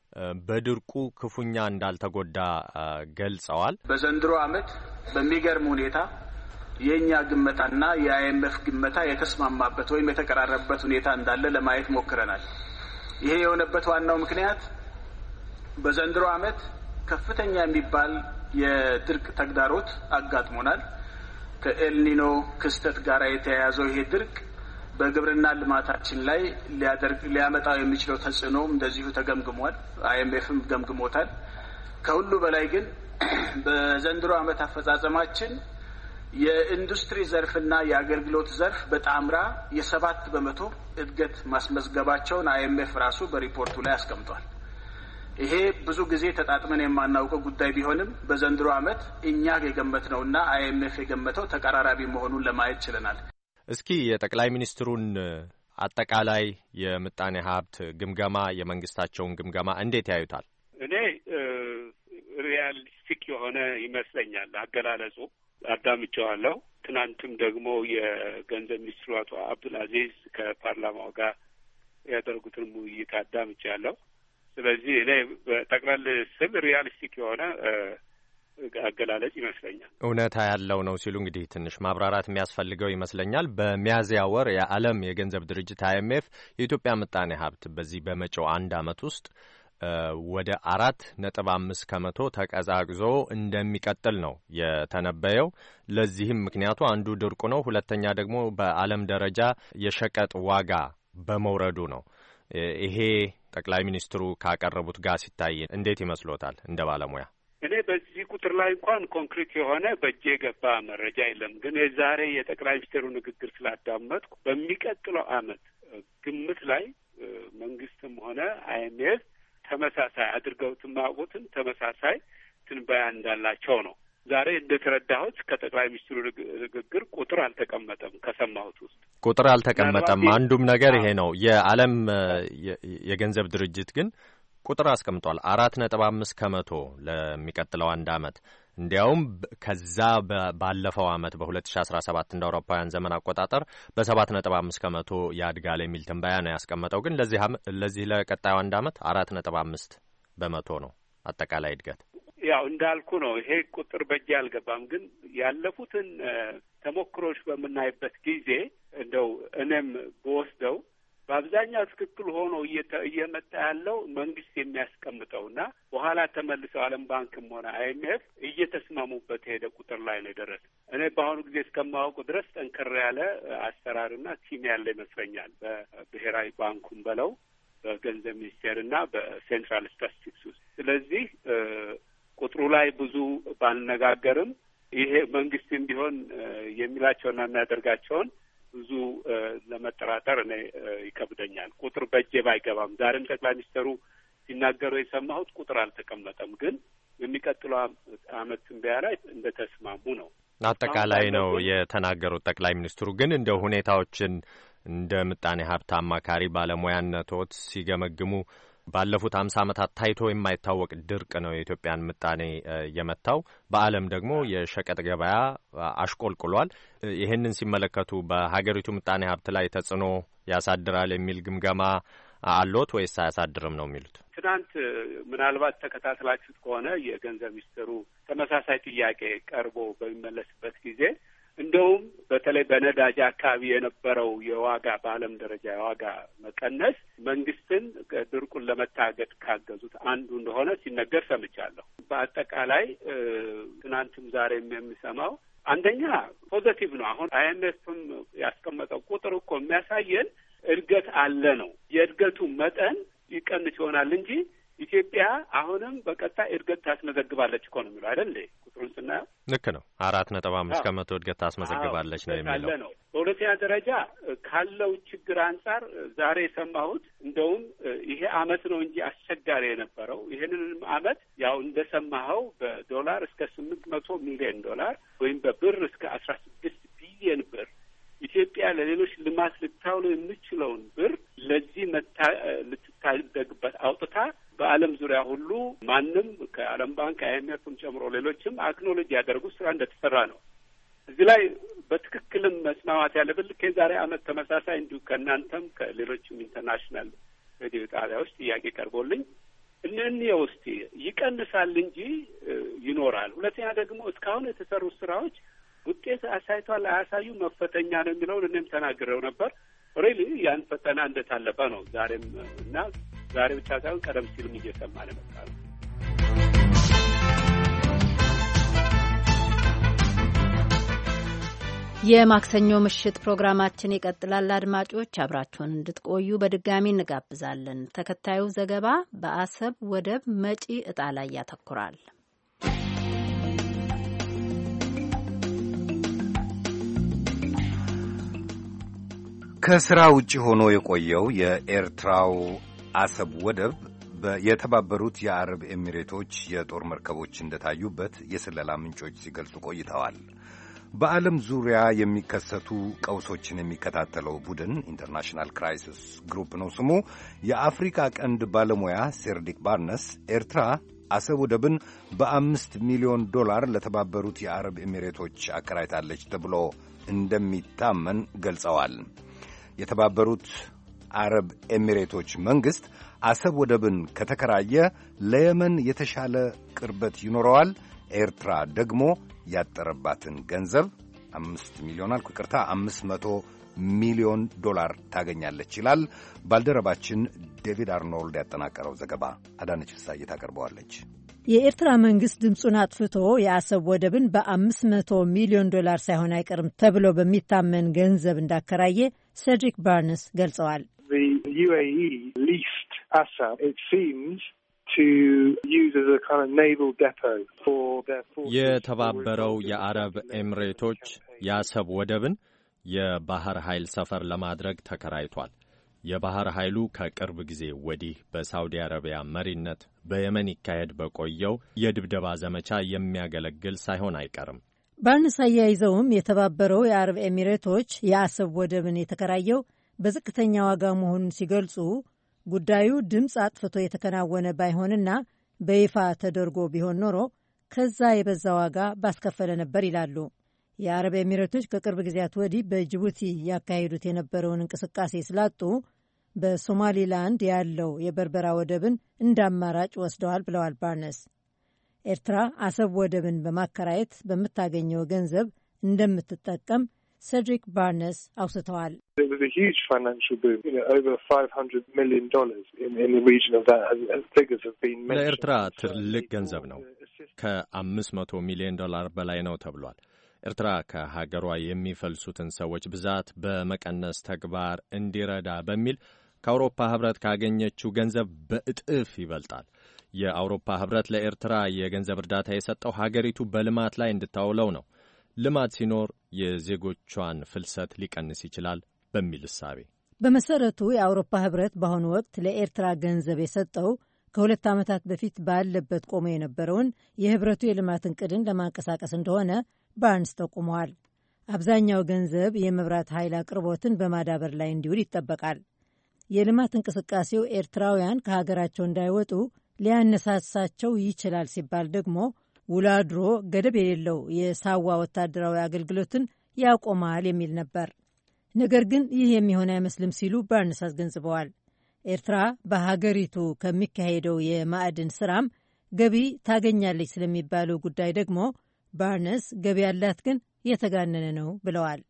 በድርቁ ክፉኛ እንዳልተጎዳ ገልጸዋል። በዘንድሮ ዓመት በሚገርም ሁኔታ የኛ ግመታና የአይኤምኤፍ ግመታ የተስማማበት ወይም የተቀራረበበት ሁኔታ እንዳለ ለማየት ሞክረናል። ይሄ የሆነበት ዋናው ምክንያት በዘንድሮ ዓመት ከፍተኛ የሚባል የድርቅ ተግዳሮት አጋጥሞናል። ከኤልኒኖ ክስተት ጋር የተያያዘው ይሄ ድርቅ በግብርና ልማታችን ላይ ሊያመጣው የሚችለው ተጽዕኖ እንደዚሁ ተገምግሟል። አይኤምኤፍም ገምግሞታል። ከሁሉ በላይ ግን በዘንድሮ ዓመት አፈጻጸማችን የኢንዱስትሪ ዘርፍና የአገልግሎት ዘርፍ በጣምራ የ7 በመቶ እድገት ማስመዝገባቸውን አይኤምኤፍ ራሱ በሪፖርቱ ላይ አስቀምጧል። ይሄ ብዙ ጊዜ ተጣጥመን የማናውቀው ጉዳይ ቢሆንም በዘንድሮ ዓመት እኛ የገመትነውና አይኤምኤፍ የገመተው ተቀራራቢ መሆኑን ለማየት ችለናል። እስኪ የጠቅላይ ሚኒስትሩን አጠቃላይ የምጣኔ ሀብት ግምገማ የመንግስታቸውን ግምገማ እንዴት ያዩታል? እኔ ሪያሊስቲክ የሆነ ይመስለኛል አገላለጹ። አዳምጬዋለሁ። ትናንትም ደግሞ የገንዘብ ሚኒስትሩ አቶ አብዱልአዚዝ ከፓርላማው ጋር ያደረጉትን ውይይት አዳምጬያለሁ። ስለዚህ እኔ በጠቅላላ ስል ሪያሊስቲክ የሆነ አገላለጽ ይመስለኛል። እውነታ ያለው ነው ሲሉ እንግዲህ ትንሽ ማብራራት የሚያስፈልገው ይመስለኛል። በሚያዝያ ወር የዓለም የገንዘብ ድርጅት አይኤምኤፍ የኢትዮጵያ ምጣኔ ሀብት በዚህ በመጪው 1 ዓመት ውስጥ ወደ 4.5 ከመቶ ተቀዛቅዞ እንደሚቀጥል ነው የተነበየው። ለዚህም ምክንያቱ አንዱ ድርቁ ነው። ሁለተኛ ደግሞ በዓለም ደረጃ የሸቀጥ ዋጋ በመውረዱ ነው። ይሄ ጠቅላይ ሚኒስትሩ ካቀረቡት ጋር ሲታይ እንዴት ይመስሎታል እንደ ባለሙያ? እኔ በዚህ ቁጥር ላይ እንኳን ኮንክሪት የሆነ በእጄ የገባ መረጃ የለም። ግን የዛሬ የጠቅላይ ሚኒስትሩ ንግግር ስላዳመጥኩ በሚቀጥለው ዓመት ግምት ላይ መንግስትም ሆነ አይኤምኤፍ ተመሳሳይ አድርገውት ማውቁትን ተመሳሳይ ትንበያ እንዳላቸው ነው። ዛሬ እንደተረዳሁት ከጠቅላይ ሚኒስትሩ ንግግር ቁጥር አልተቀመጠም። ከሰማሁት ውስጥ ቁጥር አልተቀመጠም። አንዱም ነገር ይሄ ነው። የዓለም የገንዘብ ድርጅት ግን ቁጥር አስቀምጧል። 4.5 ከመቶ ለሚቀጥለው 1 ዓመት። እንዲያውም ከዛ ባለፈው ዓመት በ2017 እንደ አውሮፓውያን ዘመን አቆጣጠር በ7.5 ከመቶ ያድጋል የሚል ትንበያ ነው ያስቀመጠው። ግን ለዚህ ለቀጣዩ 1 ዓመት 4.5 በመቶ ነው አጠቃላይ እድገት። ያው እንዳልኩ ነው። ይሄ ቁጥር በእጅ አልገባም። ግን ያለፉትን ተሞክሮች በምናይበት ጊዜ እንደው እኔም በወስደው በአብዛኛው ትክክል ሆኖ እየመጣ ያለው መንግስት የሚያስቀምጠውና በኋላ ተመልሰው ዓለም ባንክም ሆነ አይኤምኤፍ እየተስማሙበት የሄደ ቁጥር ላይ ነው የደረሰ። እኔ በአሁኑ ጊዜ እስከማወቁ ድረስ ጠንከር ያለ አሰራርና ቲም ያለ ይመስለኛል በብሔራዊ ባንኩም በለው በገንዘብ ሚኒስቴርና በሴንትራል ስታቲስቲክስ ውስጥ። ስለዚህ ቁጥሩ ላይ ብዙ ባልነጋገርም ይሄ መንግስትም ቢሆን የሚላቸውና የሚያደርጋቸውን ብዙ ለመጠራጠር እኔ ይከብደኛል። ቁጥር በእጄ ባይገባም ዛሬም ጠቅላይ ሚኒስትሩ ሲናገሩ የሰማሁት ቁጥር አልተቀመጠም። ግን የሚቀጥለው ዓመት ትንበያ ላይ እንደተስማሙ ነው። አጠቃላይ ነው የተናገሩት ጠቅላይ ሚኒስትሩ። ግን እንደ ሁኔታዎችን እንደ ምጣኔ ሀብት አማካሪ ባለሙያነቶት ሲገመግሙ ባለፉት 50 ዓመታት ታይቶ የማይታወቅ ድርቅ ነው የኢትዮጵያን ምጣኔ የመታው። በዓለም ደግሞ የሸቀጥ ገበያ አሽቆልቁሏል። ይህንን ሲመለከቱ በሀገሪቱ ምጣኔ ሀብት ላይ ተጽዕኖ ያሳድራል የሚል ግምገማ አሎት ወይስ አያሳድርም ነው የሚሉት? ትናንት ምናልባት ተከታትላችሁት ከሆነ የገንዘብ ሚኒስትሩ ተመሳሳይ ጥያቄ ቀርቦ በሚመለስበት ጊዜ እንደውም በተለይ በነዳጅ አካባቢ የነበረው የዋጋ በዓለም ደረጃ የዋጋ መቀነስ መንግስትን ድርቁን ለመታገድ ካገዙት አንዱ እንደሆነ ሲነገር ሰምቻለሁ። በአጠቃላይ ትናንትም ዛሬም የሚሰማው አንደኛ ፖዘቲቭ ነው። አሁን አይኤምኤፍም ያስቀመጠው ቁጥር እኮ የሚያሳየን እድገት አለ ነው። የእድገቱ መጠን ይቀንስ ይሆናል እንጂ ኢትዮጵያ አሁንም በቀጣይ እድገት ታስመዘግባለች እኮ ነው የሚለው አይደል? ቁጥሩን ስናየው ልክ ነው። 4.5 ከመቶ እድገት ታስመዘግባለች ነው የሚለው ነው። በሁለተኛ ደረጃ ካለው ችግር አንጻር ዛሬ የሰማሁት እንደውም ይሄ አመት ነው እንጂ አስቸጋሪ የነበረው ይሄንንም አመት ያው እንደሰማኸው በዶላር እስከ 800 ሚሊዮን ዶላር ወይም በብር እስከ 16 ቢሊዮን ብር ኢትዮጵያ ለሌሎች ልማት ልታውለው የምችለውን ብር ለዚህ ልትታደግበት አውጥታ በዓለም ዙሪያ ሁሉ ማንም ከዓለም ባንክ አይኤምኤፍም ጨምሮ ሌሎችም አክኖሎጂ ያደርጉት ስራ እንደተሰራ ነው። እዚህ ላይ በትክክልም መስማማት ያለብን ልክ የዛሬ አመት ተመሳሳይ እንዲሁ ከእናንተም ከሌሎችም ኢንተርናሽናል ሬዲዮ ጣቢያዎች ጥያቄ ቀርቦልኝ እነኚህ ውስጥ ይቀንሳል እንጂ ይኖራል። ሁለተኛ ደግሞ እስካሁን የተሰሩ ስራዎች ውጤት አሳይቷል አያሳዩ መፈተኛ ነው የሚለውን እኔም ተናግሬው ነበር። ሪሊ ያን ፈተና እንደታለፈ ነው ዛሬም እና ዛሬ ብቻ ሳይሆን ቀደም ሲልም እየሰማን መጣው። የማክሰኞ ምሽት ፕሮግራማችን ይቀጥላል። አድማጮች አብራችሁን እንድትቆዩ በድጋሚ እንጋብዛለን። ተከታዩ ዘገባ በአሰብ ወደብ መጪ ዕጣ ላይ ያተኩራል። ከስራ ውጪ ሆኖ የቆየው የኤርትራው አሰብ ወደብ የተባበሩት የአረብ ኤሚሬቶች የጦር መርከቦች እንደታዩበት የስለላ ምንጮች ሲገልጹ ቆይተዋል። በዓለም ዙሪያ የሚከሰቱ ቀውሶችን የሚከታተለው ቡድን ኢንተርናሽናል ክራይሲስ ግሩፕ ነው ስሙ። የአፍሪካ ቀንድ ባለሙያ ሴርዲክ ባርነስ ኤርትራ አሰብ ወደብን $5 ሚሊዮን ለተባበሩት የአረብ ኤሚሬቶች አከራይታለች ተብሎ እንደሚታመን ገልጸዋል። የተባበሩት አረብ ኤሚሬቶች መንግሥት አሰብ ወደብን ከተከራየ ለየመን የተሻለ ቅርበት ይኖረዋል። ኤርትራ ደግሞ ያጠረባትን ገንዘብ $500 ሚሊዮን ታገኛለች ይላል ባልደረባችን ዴቪድ አርኖልድ ያጠናቀረው ዘገባ። አዳነች ፍሳዬ ታቀርበዋለች። የኤርትራ መንግስት ድምፁን አጥፍቶ የአሰብ ወደብን $500 ሚሊዮን ሳይሆን አይቀርም ተብሎ በሚታመን ገንዘብ እንዳከራየ ሴድሪክ ባርነስ ገልጸዋል። UAE leased Assab, it seems, to use as a kind of naval depot for their forces. የተባበረው የአረብ ኤሚሬቶች የአሰብ ወደብን የባህር ኃይል ሰፈር ለማድረግ ተከራይቷል። የባህር ኃይሉ ከቅርብ ጊዜ ወዲህ በሳውዲ አረቢያ መሪነት በየመን ይካሄድ በቆየው የድብደባ ዘመቻ የሚያገለግል ሳይሆን አይቀርም። ባርነስ አያይዘውም የተባበረው የአረብ ኤሚሬቶች የአሰብ ወደብን የተከራየው በዝቅተኛ ዋጋ መሆኑን ሲገልጹ ጉዳዩ ድምፅ አጥፍቶ የተከናወነ ባይሆንና በይፋ ተደርጎ ቢሆን ኖሮ ከዛ የበዛ ዋጋ ባስከፈለ ነበር ይላሉ። የአረብ ኤሚሬቶች ከቅርብ ጊዜያት ወዲህ በጅቡቲ ያካሄዱት የነበረውን እንቅስቃሴ ስላጡ በሶማሊላንድ ያለው የበርበራ ወደብን እንደ አማራጭ ወስደዋል ብለዋል ባርነስ። ኤርትራ አሰብ ወደብን በማከራየት በምታገኘው ገንዘብ እንደምትጠቀም ሴድሪክ ባርነስ አውስተዋል። ለኤርትራ ትልቅ ገንዘብ ነው። $500 ሚሊዮን በላይ ነው ተብሏል። ኤርትራ ከሀገሯ የሚፈልሱትን ሰዎች ብዛት በመቀነስ ተግባር እንዲረዳ በሚል ከአውሮፓ ሕብረት ካገኘችው ገንዘብ በእጥፍ ይበልጣል። የአውሮፓ ሕብረት ለኤርትራ የገንዘብ እርዳታ የሰጠው ሀገሪቱ በልማት ላይ እንድታውለው ነው። ልማት ሲኖር የዜጎቿን ፍልሰት ሊቀንስ ይችላል በሚል እሳቤ። በመሰረቱ የአውሮፓ ሕብረት በአሁኑ ወቅት ለኤርትራ ገንዘብ የሰጠው ከ2 ዓመታት በፊት ባለበት ቆሞ የነበረውን የሕብረቱ የልማት ዕቅድን ለማንቀሳቀስ እንደሆነ ባርንስ ጠቁመዋል። አብዛኛው ገንዘብ የመብራት ኃይል አቅርቦትን በማዳበር ላይ እንዲውል ይጠበቃል። የልማት እንቅስቃሴው ኤርትራውያን ከሀገራቸው እንዳይወጡ ሊያነሳሳቸው ይችላል ሲባል ደግሞ ውላድሮ ገደብ የሌለው የሳዋ ወታደራዊ አገልግሎትን ያቆማል የሚል ነበር። ነገር ግን ይህ የሚሆን አይመስልም ሲሉ ባርንስ አስገንዝበዋል። ኤርትራ በሀገሪቱ ከሚካሄደው የማዕድን ስራም ገቢ ታገኛለች ስለሚባለው ጉዳይ ደግሞ ባርነስ ገቢ ያላት ግን የተጋነነ ነው ብለዋል።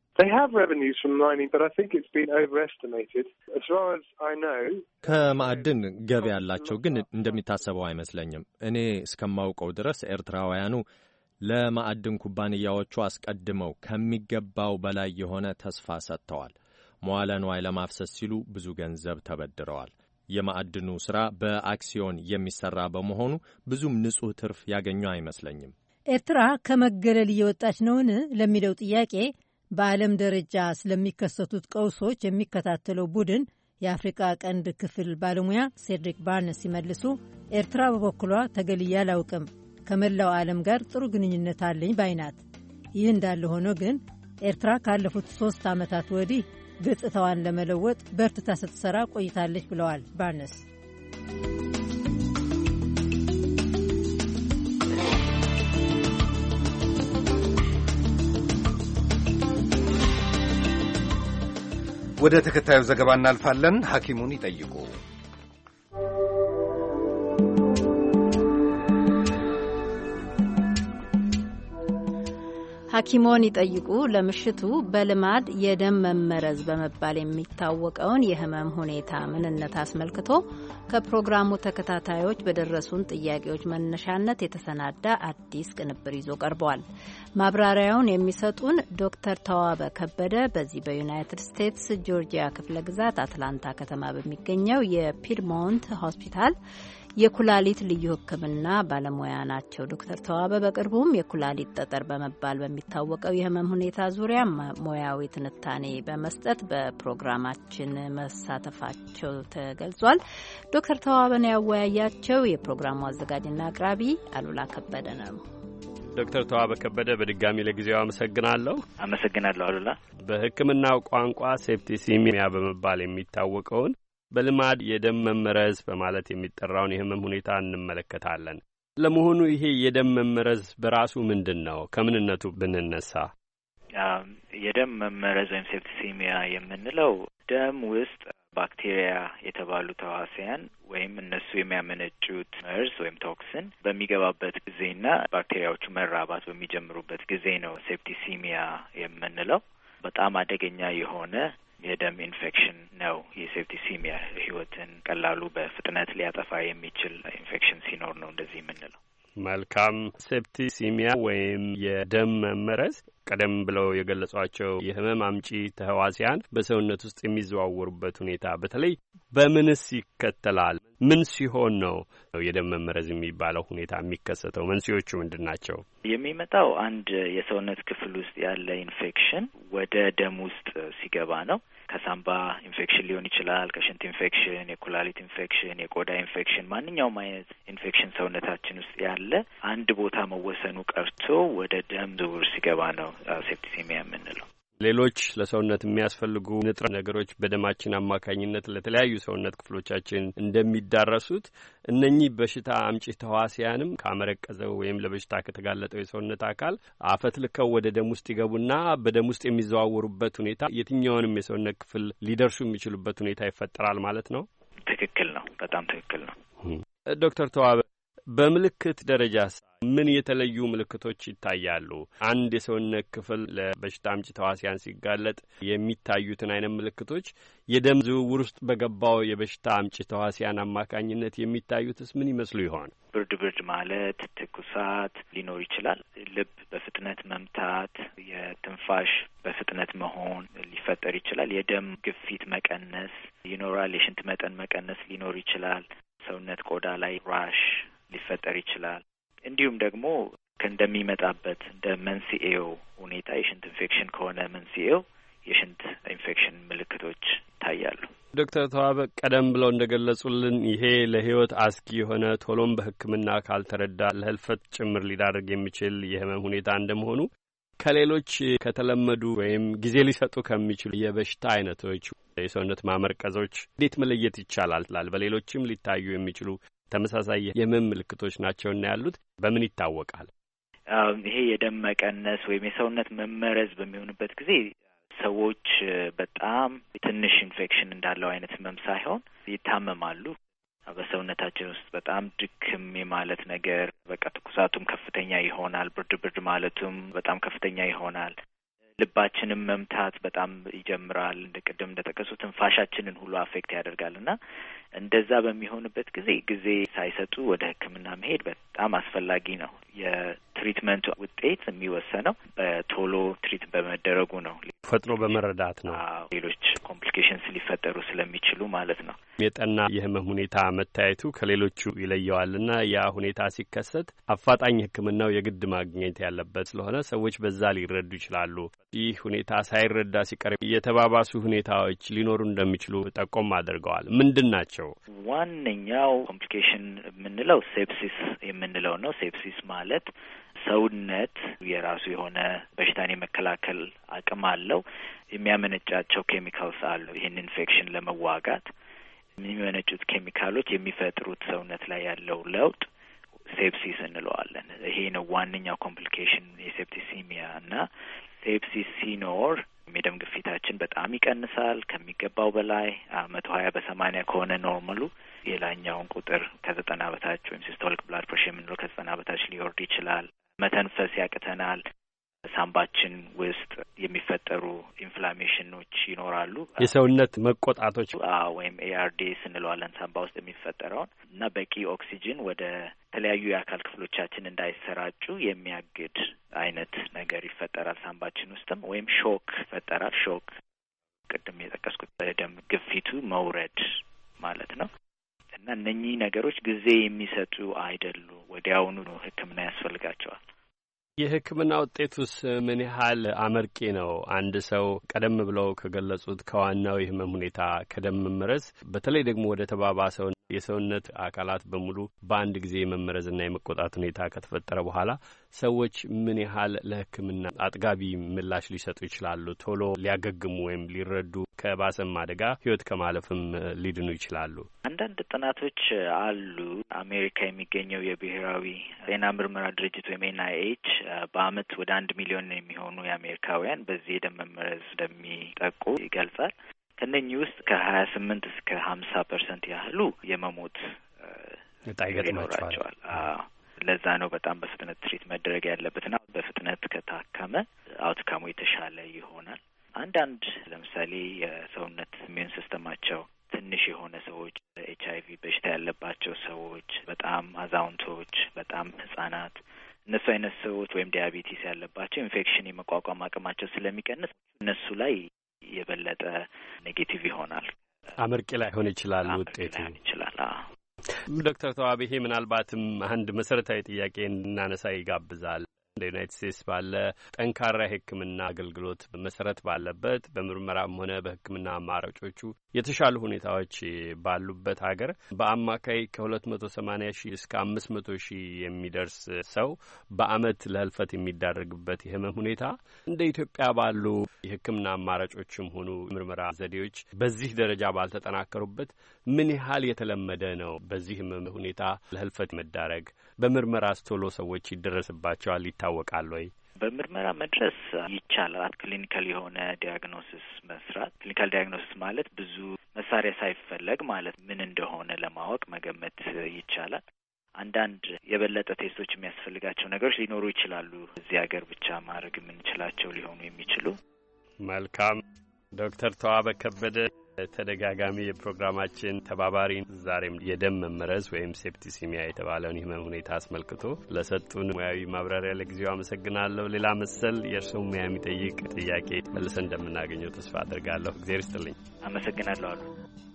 ከማዕድን ገቢ ያላቸው ግን እንደሚታሰበው አይመስለኝም። እኔ እስከማውቀው ድረስ ኤርትራውያኑ ለማዕድን ኩባንያዎቹ አስቀድመው ከሚገባው በላይ የሆነ ተስፋ ሰጥተዋል። መዋለ ንዋይ ለማፍሰስ ሲሉ ብዙ ገንዘብ ተበድረዋል። የማዕድኑ ሥራ በአክሲዮን የሚሠራ በመሆኑ ብዙም ንጹሕ ትርፍ ያገኙ አይመስለኝም። ኤርትራ ከመገለል እየወጣች ነውን ለሚለው ጥያቄ በዓለም ደረጃ ስለሚከሰቱት ቀውሶች የሚከታተለው ቡድን የአፍሪቃ ቀንድ ክፍል ባለሙያ ሴድሪክ ባርነስ ሲመልሱ ኤርትራ በበኩሏ ተገልዬ አላውቅም፣ ከመላው ዓለም ጋር ጥሩ ግንኙነት አለኝ ባይናት። ይህ እንዳለ ሆኖ ግን ኤርትራ ካለፉት 3 ዓመታት ወዲህ ገጽታዋን ለመለወጥ በርትታ ስትሰራ ቆይታለች ብለዋል ባርነስ። ወደ ተከታዩ ዘገባ እናልፋለን። ሐኪሙን ይጠይቁ። ሐኪሞን ይጠይቁ ለምሽቱ በልማድ የደም መመረዝ በመባል የሚታወቀውን የህመም ሁኔታ ምንነት አስመልክቶ ከፕሮግራሙ ተከታታዮች በደረሱን ጥያቄዎች መነሻነት የተሰናዳ አዲስ ቅንብር ይዞ ቀርቧል። ማብራሪያውን የሚሰጡን ዶክተር ተዋበ ከበደ በዚህ በዩናይትድ ስቴትስ ጆርጂያ ክፍለ ግዛት አትላንታ ከተማ በሚገኘው የፒድሞንት ሆስፒታል የኩላሊት ልዩ ሕክምና ባለሙያ ናቸው። ዶክተር ተዋበ በቅርቡም የኩላሊት ጠጠር በመባል በሚታወቀው የህመም ሁኔታ ዙሪያ ሙያዊ ትንታኔ በመስጠት በፕሮግራማችን መሳተፋቸው ተገልጿል። ዶክተር ተዋበን ያወያያቸው የፕሮግራሙ አዘጋጅና አቅራቢ አሉላ ከበደ ነው። ዶክተር ተዋበ ከበደ በድጋሚ ለጊዜው አመሰግናለሁ። አመሰግናለሁ አሉላ። በሕክምናው ቋንቋ ሴፕቲሲሚያ በመባል የሚታወቀውን በልማድ የደም መመረዝ በማለት የሚጠራውን የህመም ሁኔታ እንመለከታለን። ለመሆኑ ይሄ የደም መመረዝ በራሱ ምንድን ነው? ከምንነቱ ብንነሳ የደም መመረዝ ወይም ሴፕቲሲሚያ የምንለው ደም ውስጥ ባክቴሪያ የተባሉ ተዋሲያን ወይም እነሱ የሚያመነጩት መርዝ ወይም ቶክሲን በሚገባበት ጊዜና ባክቴሪያዎቹ መራባት በሚጀምሩበት ጊዜ ነው ሴፕቲሲሚያ የምንለው። በጣም አደገኛ የሆነ የደም ኢንፌክሽን ነው የሴፕቲሲሚያ። ህይወትን ቀላሉ በፍጥነት ሊያጠፋ የሚችል ኢንፌክሽን ሲኖር ነው እንደዚህ የምንለው። መልካም። ሴፕቲሲሚያ ወይም የደም መመረዝ ቀደም ብለው የገለጿቸው የህመም አምጪ ተህዋሲያን በሰውነት ውስጥ የሚዘዋወሩበት ሁኔታ በተለይ በምንስ ይከተላል? ምን ሲሆን ነው የደም መመረዝ የሚባለው ሁኔታ የሚከሰተው? መንስኤዎቹ ምንድን ናቸው? የሚመጣው አንድ የሰውነት ክፍል ውስጥ ያለ ኢንፌክሽን ወደ ደም ውስጥ ሲገባ ነው። ከሳምባ ኢንፌክሽን ሊሆን ይችላል፣ ከሽንት ኢንፌክሽን፣ የኩላሊት ኢንፌክሽን፣ የቆዳ ኢንፌክሽን፣ ማንኛውም አይነት ኢንፌክሽን ሰውነታችን ውስጥ ያለ አንድ ቦታ መወሰኑ ቀርቶ ወደ ደም ዝውውር ሲገባ ነው ሴፕቲሲሚያ የምንለው። ሌሎች ለሰውነት የሚያስፈልጉ ንጥረ ነገሮች በደማችን አማካኝነት ለተለያዩ ሰውነት ክፍሎቻችን እንደሚዳረሱት እነኚህ በሽታ አምጪ ተዋሲያንም ካመረቀዘው ወይም ለበሽታ ከተጋለጠው የሰውነት አካል አፈትልከው ወደ ደም ውስጥ ይገቡና በደም ውስጥ የሚዘዋወሩበት ሁኔታ የትኛውንም የሰውነት ክፍል ሊደርሱ የሚችሉበት ሁኔታ ይፈጠራል ማለት ነው። ትክክል ነው። በጣም ትክክል ነው። ዶክተር ተዋበ በምልክት ደረጃ ምን የተለዩ ምልክቶች ይታያሉ? አንድ የሰውነት ክፍል ለበሽታ አምጪ ተዋሲያን ሲጋለጥ የሚታዩትን አይነት ምልክቶች የደም ዝውውር ውስጥ በገባው የበሽታ አምጪ ተዋሲያን አማካኝነት የሚታዩትስ ምን ይመስሉ ይሆን? ብርድ ማለት፣ ትኩሳት ሊኖር ይችላል። ልብ በፍጥነት መምታት፣ የትንፋሽ በፍጥነት መሆን ሊፈጠር ይችላል። የደም ግፊት መቀነስ ይኖራል። የሽንት መጠን መቀነስ ሊኖር ይችላል። ሰውነት ቆዳ ላይ ራሽ ሊፈጠር ይችላል። እንዲሁም ደግሞ እንደሚመጣበት እንደ መንስኤው ሁኔታ የሽንት ኢንፌክሽን ከሆነ መንስኤው የሽንት ኢንፌክሽን ምልክቶች ይታያሉ። ዶክተር ተዋበ ቀደም ብለው እንደገለጹልን ይሄ ለሕይወት አስጊ የሆነ ቶሎም በሕክምና ካልተረዳ ለህልፈት ጭምር ሊዳርግ የሚችል የህመም ሁኔታ እንደመሆኑ ከሌሎች ከተለመዱ ወይም ጊዜ ሊሰጡ ከሚችሉ የበሽታ አይነቶች የሰውነት ማመርቀዞች እንዴት መለየት ይቻላል? በሌሎችም ሊታዩ የሚችሉ ተመሳሳይ የህመም ምልክቶች ናቸውና ያሉት በምን ይታወቃል? ይሄ የደም መቀነስ ወይም የሰውነት መመረዝ በሚሆንበት ጊዜ ሰዎች በጣም ትንሽ ኢንፌክሽን እንዳለው አይነት ህመም ሳይሆን ይታመማሉ። በሰውነታችን ውስጥ በጣም ድክም የማለት ነገር፣ በቃ ትኩሳቱም ከፍተኛ ይሆናል። ብርድ ማለቱም በጣም ከፍተኛ ይሆናል። ልባችንም መምታት በጣም ይጀምራል። ቅድም እንደጠቀሱ ትንፋሻችንን ሁሉ አፌክት ያደርጋልና እንደዛ በሚሆንበት ጊዜ ሳይሰጡ ወደ ሕክምና መሄድ በጣም አስፈላጊ ነው። የትሪትመንቱ ውጤት የሚወሰነው በቶሎ ትሪት በመደረጉ ነው። ፈጥኖ በመረዳት ነው። ሌሎች ኮምፕሊኬሽንስ ሊፈጠሩ ስለሚችሉ ማለት ነው። የጠና የህመም ሁኔታ መታየቱ ከሌሎቹ ይለየዋልና ያ ሁኔታ ሲከሰት አፋጣኝ ሕክምናው የግድ ማግኘት ያለበት ስለሆነ ሰዎች በዛ ሊረዱ ይችላሉ። ይህ ሁኔታ ሳይረዳ ሲቀር የተባባሱ ሁኔታዎች ሊኖሩ እንደሚችሉ ጠቆም አድርገዋል። ምንድን ናቸው? ዋነኛው ኮምፕሊኬሽን የምንለው ሴፕሲስ የምንለው ነው። ሴፕሲስ ማለት ሰውነት የራሱ የሆነ በሽታን የመከላከል አቅም አለው። የሚያመነጫቸው ኬሚካልስ አሉ። ይህን ኢንፌክሽን ለመዋጋት የሚመነጩት ኬሚካሎች የሚፈጥሩት ሰውነት ላይ ያለው ለውጥ ሴፕሲስ እንለዋለን። ይሄ ነው ዋነኛው ኮምፕሊኬሽን የሴፕቲሲሚያ እና ሴፕሲስ ሲኖር የደም ግፊታችን በጣም ይቀንሳል ከሚገባው በላይ 120/80 ከሆነ ኖርማሉ የላኛውን ቁጥር ከ90 በታች ወይም ሲስቶሊክ ብላድ ፕሬሸር የምንለው ከ90 በታች ሊወርድ ይችላል። መተንፈስ ያቅተናል። ሳምባችን ውስጥ የሚፈጠሩ ኢንፍላሜሽኖች ይኖራሉ። የሰውነት መቆጣቶች ወይም ARDS እንለዋለን ሳምባ ውስጥ የሚፈጠረውን እና በቂ ኦክሲጅን ወደ ተለያዩ የአካል ክፍሎቻችን እንዳይሰራጩ የሚያግድ አይነት ነገር ይፈጠራል ሳምባችን ውስጥም ወይም ሾክ ይፈጠራል። ሾክ ቅድም የጠቀስኩት በደም ግፊቱ መውረድ ማለት ነው። እና እነኚህ ነገሮች ጊዜ የሚሰጡ አይደሉ፣ ወዲያውኑ ሕክምና ያስፈልጋቸዋል። የሕክምና ውጤቱስ ምን ያህል አመርቂ ነው? አንድ ሰው ቀደም ብለው ከገለጹት ከዋናው የህመም ሁኔታ ከደም መመረዝ በተለይ ደግሞ ወደ ተባባሰው የሰውነት አካላት በሙሉ በአንድ ጊዜ የመመረዝና የመቆጣት ሁኔታ ከተፈጠረ በኋላ ሰዎች ምን ያህል ለሕክምና አጥጋቢ ምላሽ ሊሰጡ ይችላሉ? ቶሎ ሊያገግሙ ወይም ሊረዱ ከባሰም አደጋ ህይወት ከማለፍም ሊድኑ ይችላሉ? አንዳንድ ጥናቶች አሉ። አሜሪካ የሚገኘው የብሔራዊ ጤና ምርመራ ድርጅት ወይም NIH በአመት ወደ 1 ሚሊዮን የሚሆኑ የአሜሪካውያን በዚህ የደም መመረዝ እንደሚጠቁ ይገልጻል። ከነኚህ ውስጥ ከ28 እስከ 50% ያህሉ የመሞት እጣ ይገጥማቸዋል። ለዛ ነው በጣም በፍጥነት ትሪት መደረግ ያለበትና በፍጥነት ከታከመ አውትካሙ የተሻለ ይሆናል። አንዳንድ ለምሳሌ የሰውነት ኢሚዩን ሲስተማቸው ትንሽ የሆነ ሰዎች፣ HIV በሽታ ያለባቸው ሰዎች፣ በጣም አዛውንቶች፣ በጣም ህጻናት፣ እነሱ አይነት ሰዎች ወይም ዲያቤቲስ ያለባቸው ኢንፌክሽን የመቋቋም አቅማቸው ስለሚቀንስ እነሱ ላይ የበለጠ ኔጌቲቭ ይሆናል። አመርቂ ላይሆን ይችላል ውጤቱ ይችላል። ዶክተር ተዋብ ይሄ ምናልባትም አንድ መሰረታዊ ጥያቄ እንድናነሳ ይጋብዛል። እንደ ዩናይትድ ስቴትስ ባለ ጠንካራ የሕክምና አገልግሎት መሰረት ባለበት በምርመራም ሆነ በሕክምና አማራጮቹ የተሻሉ ሁኔታዎች ባሉበት ሀገር በአማካይ ከ280 ሺህ እስከ 500 ሺህ የሚደርስ ሰው በአመት ለህልፈት የሚዳረግበት የህመም ሁኔታ እንደ ኢትዮጵያ ባሉ የሕክምና አማራጮችም ሆኑ ምርመራ ዘዴዎች በዚህ ደረጃ ባልተጠናከሩበት ምን ያህል የተለመደ ነው? በዚህ ህመም ሁኔታ ለህልፈት መዳረግ በምርመራ ቶሎ ሰዎች ይደረስባቸዋል ይታወቃል ወይ? በምርመራ መድረስ ይቻላል። ክሊኒካል የሆነ ዲያግኖሲስ መስራት። ክሊኒካል ዲያግኖሲስ ማለት ብዙ መሳሪያ ሳይፈለግ ማለት ምን እንደሆነ ለማወቅ መገመት ይቻላል። አንዳንድ የበለጠ ቴስቶች የሚያስፈልጋቸው ነገሮች ሊኖሩ ይችላሉ። እዚህ ሀገር ብቻ ማድረግ የምንችላቸው ሊሆኑ የሚችሉ። መልካም ዶክተር ተዋበ ከበደ ተደጋጋሚ የፕሮግራማችን ተባባሪ፣ ዛሬም የደም መመረዝ ወይም ሴፕቲሲሚያ የተባለውን የህመም ሁኔታ አስመልክቶ ለሰጡን ሙያዊ ማብራሪያ ለጊዜው አመሰግናለሁ። ሌላ መሰል የእርስዎ ሙያ የሚጠይቅ ጥያቄ መልሰን እንደምናገኘው ተስፋ አድርጋለሁ። እግዚአብሔር ይስጥልኝ። አመሰግናለሁ አሉ።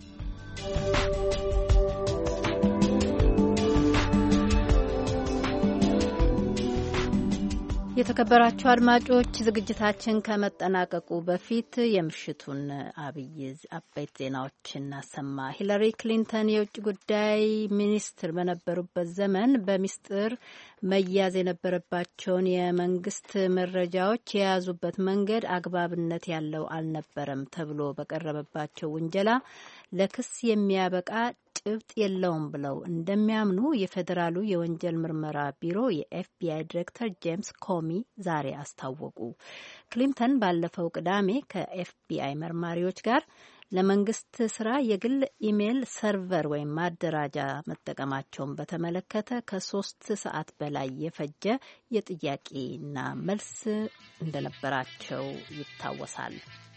የተከበራችሁ አድማጮች ዝግጅታችን ከመጠናቀቁ በፊት የምሽቱን አበይት ዜናዎች እናሰማ። ሂለሪ ክሊንተን የውጭ ጉዳይ ሚኒስትር በነበሩበት ዘመን በሚስጥር መያዝ የነበረባቸውን የመንግስት መረጃዎች የያዙበት መንገድ አግባብነት ያለው አልነበረም ተብሎ በቀረበባቸው ውንጀላ ለክስ የሚያበቃ ጭብጥ የለውም ብለው እንደሚያምኑ የፌዴራሉ የወንጀል ምርመራ ቢሮ የኤፍቢአይ ዲሬክተር ጄምስ ኮሚ ዛሬ አስታወቁ። ክሊንተን ባለፈው ቅዳሜ ከኤፍቢአይ መርማሪዎች ጋር ለመንግስት ስራ የግል ኢሜይል ሰርቨር ወይም ማደራጃ መጠቀማቸውን በተመለከተ ከ3 ሰዓት በላይ የፈጀ የጥያቄና መልስ እንደነበራቸው ይታወሳል።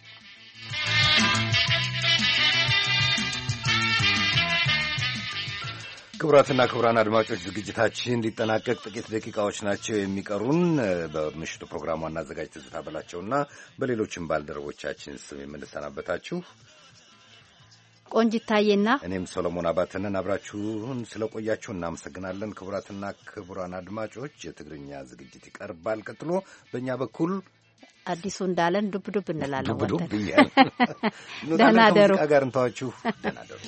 ክቡራትና ክቡራን አድማጮች ዝግጅታችን ሊጠናቀቅ ጥቂት ደቂቃዎች ናቸው የሚቀሩን። በምሽቱ ፕሮግራም ዋና አዘጋጅ ትዝታ በላቸውና በሌሎችም ባልደረቦቻችን ስም የምንሰናበታችሁ ቆንጂት ታዬና እኔም ሰሎሞን አባተንን አብራችሁን ስለቆያችሁ እናመሰግናለን። ክቡራትና ክቡራን አድማጮች የትግርኛ ዝግጅት ይቀርባል። ቀጥሎ በእኛ በኩል አዲሱ እንዳለን ዱብ ዱብ እንላለን። ዱብ ዱብ ይላል። ደህና ደሩ ጋር እንተዋችሁ። ደህና ደሩ።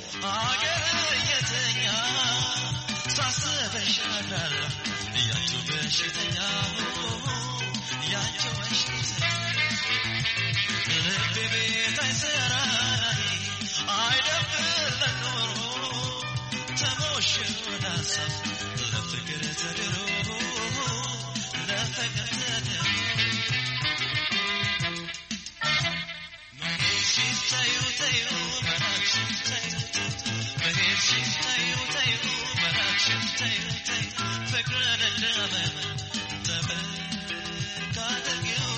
Fekran el-lama, tabak,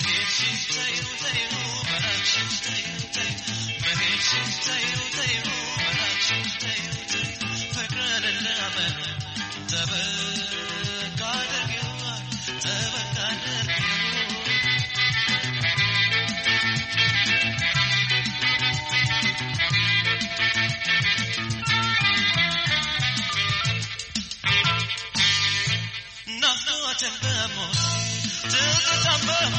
Tell the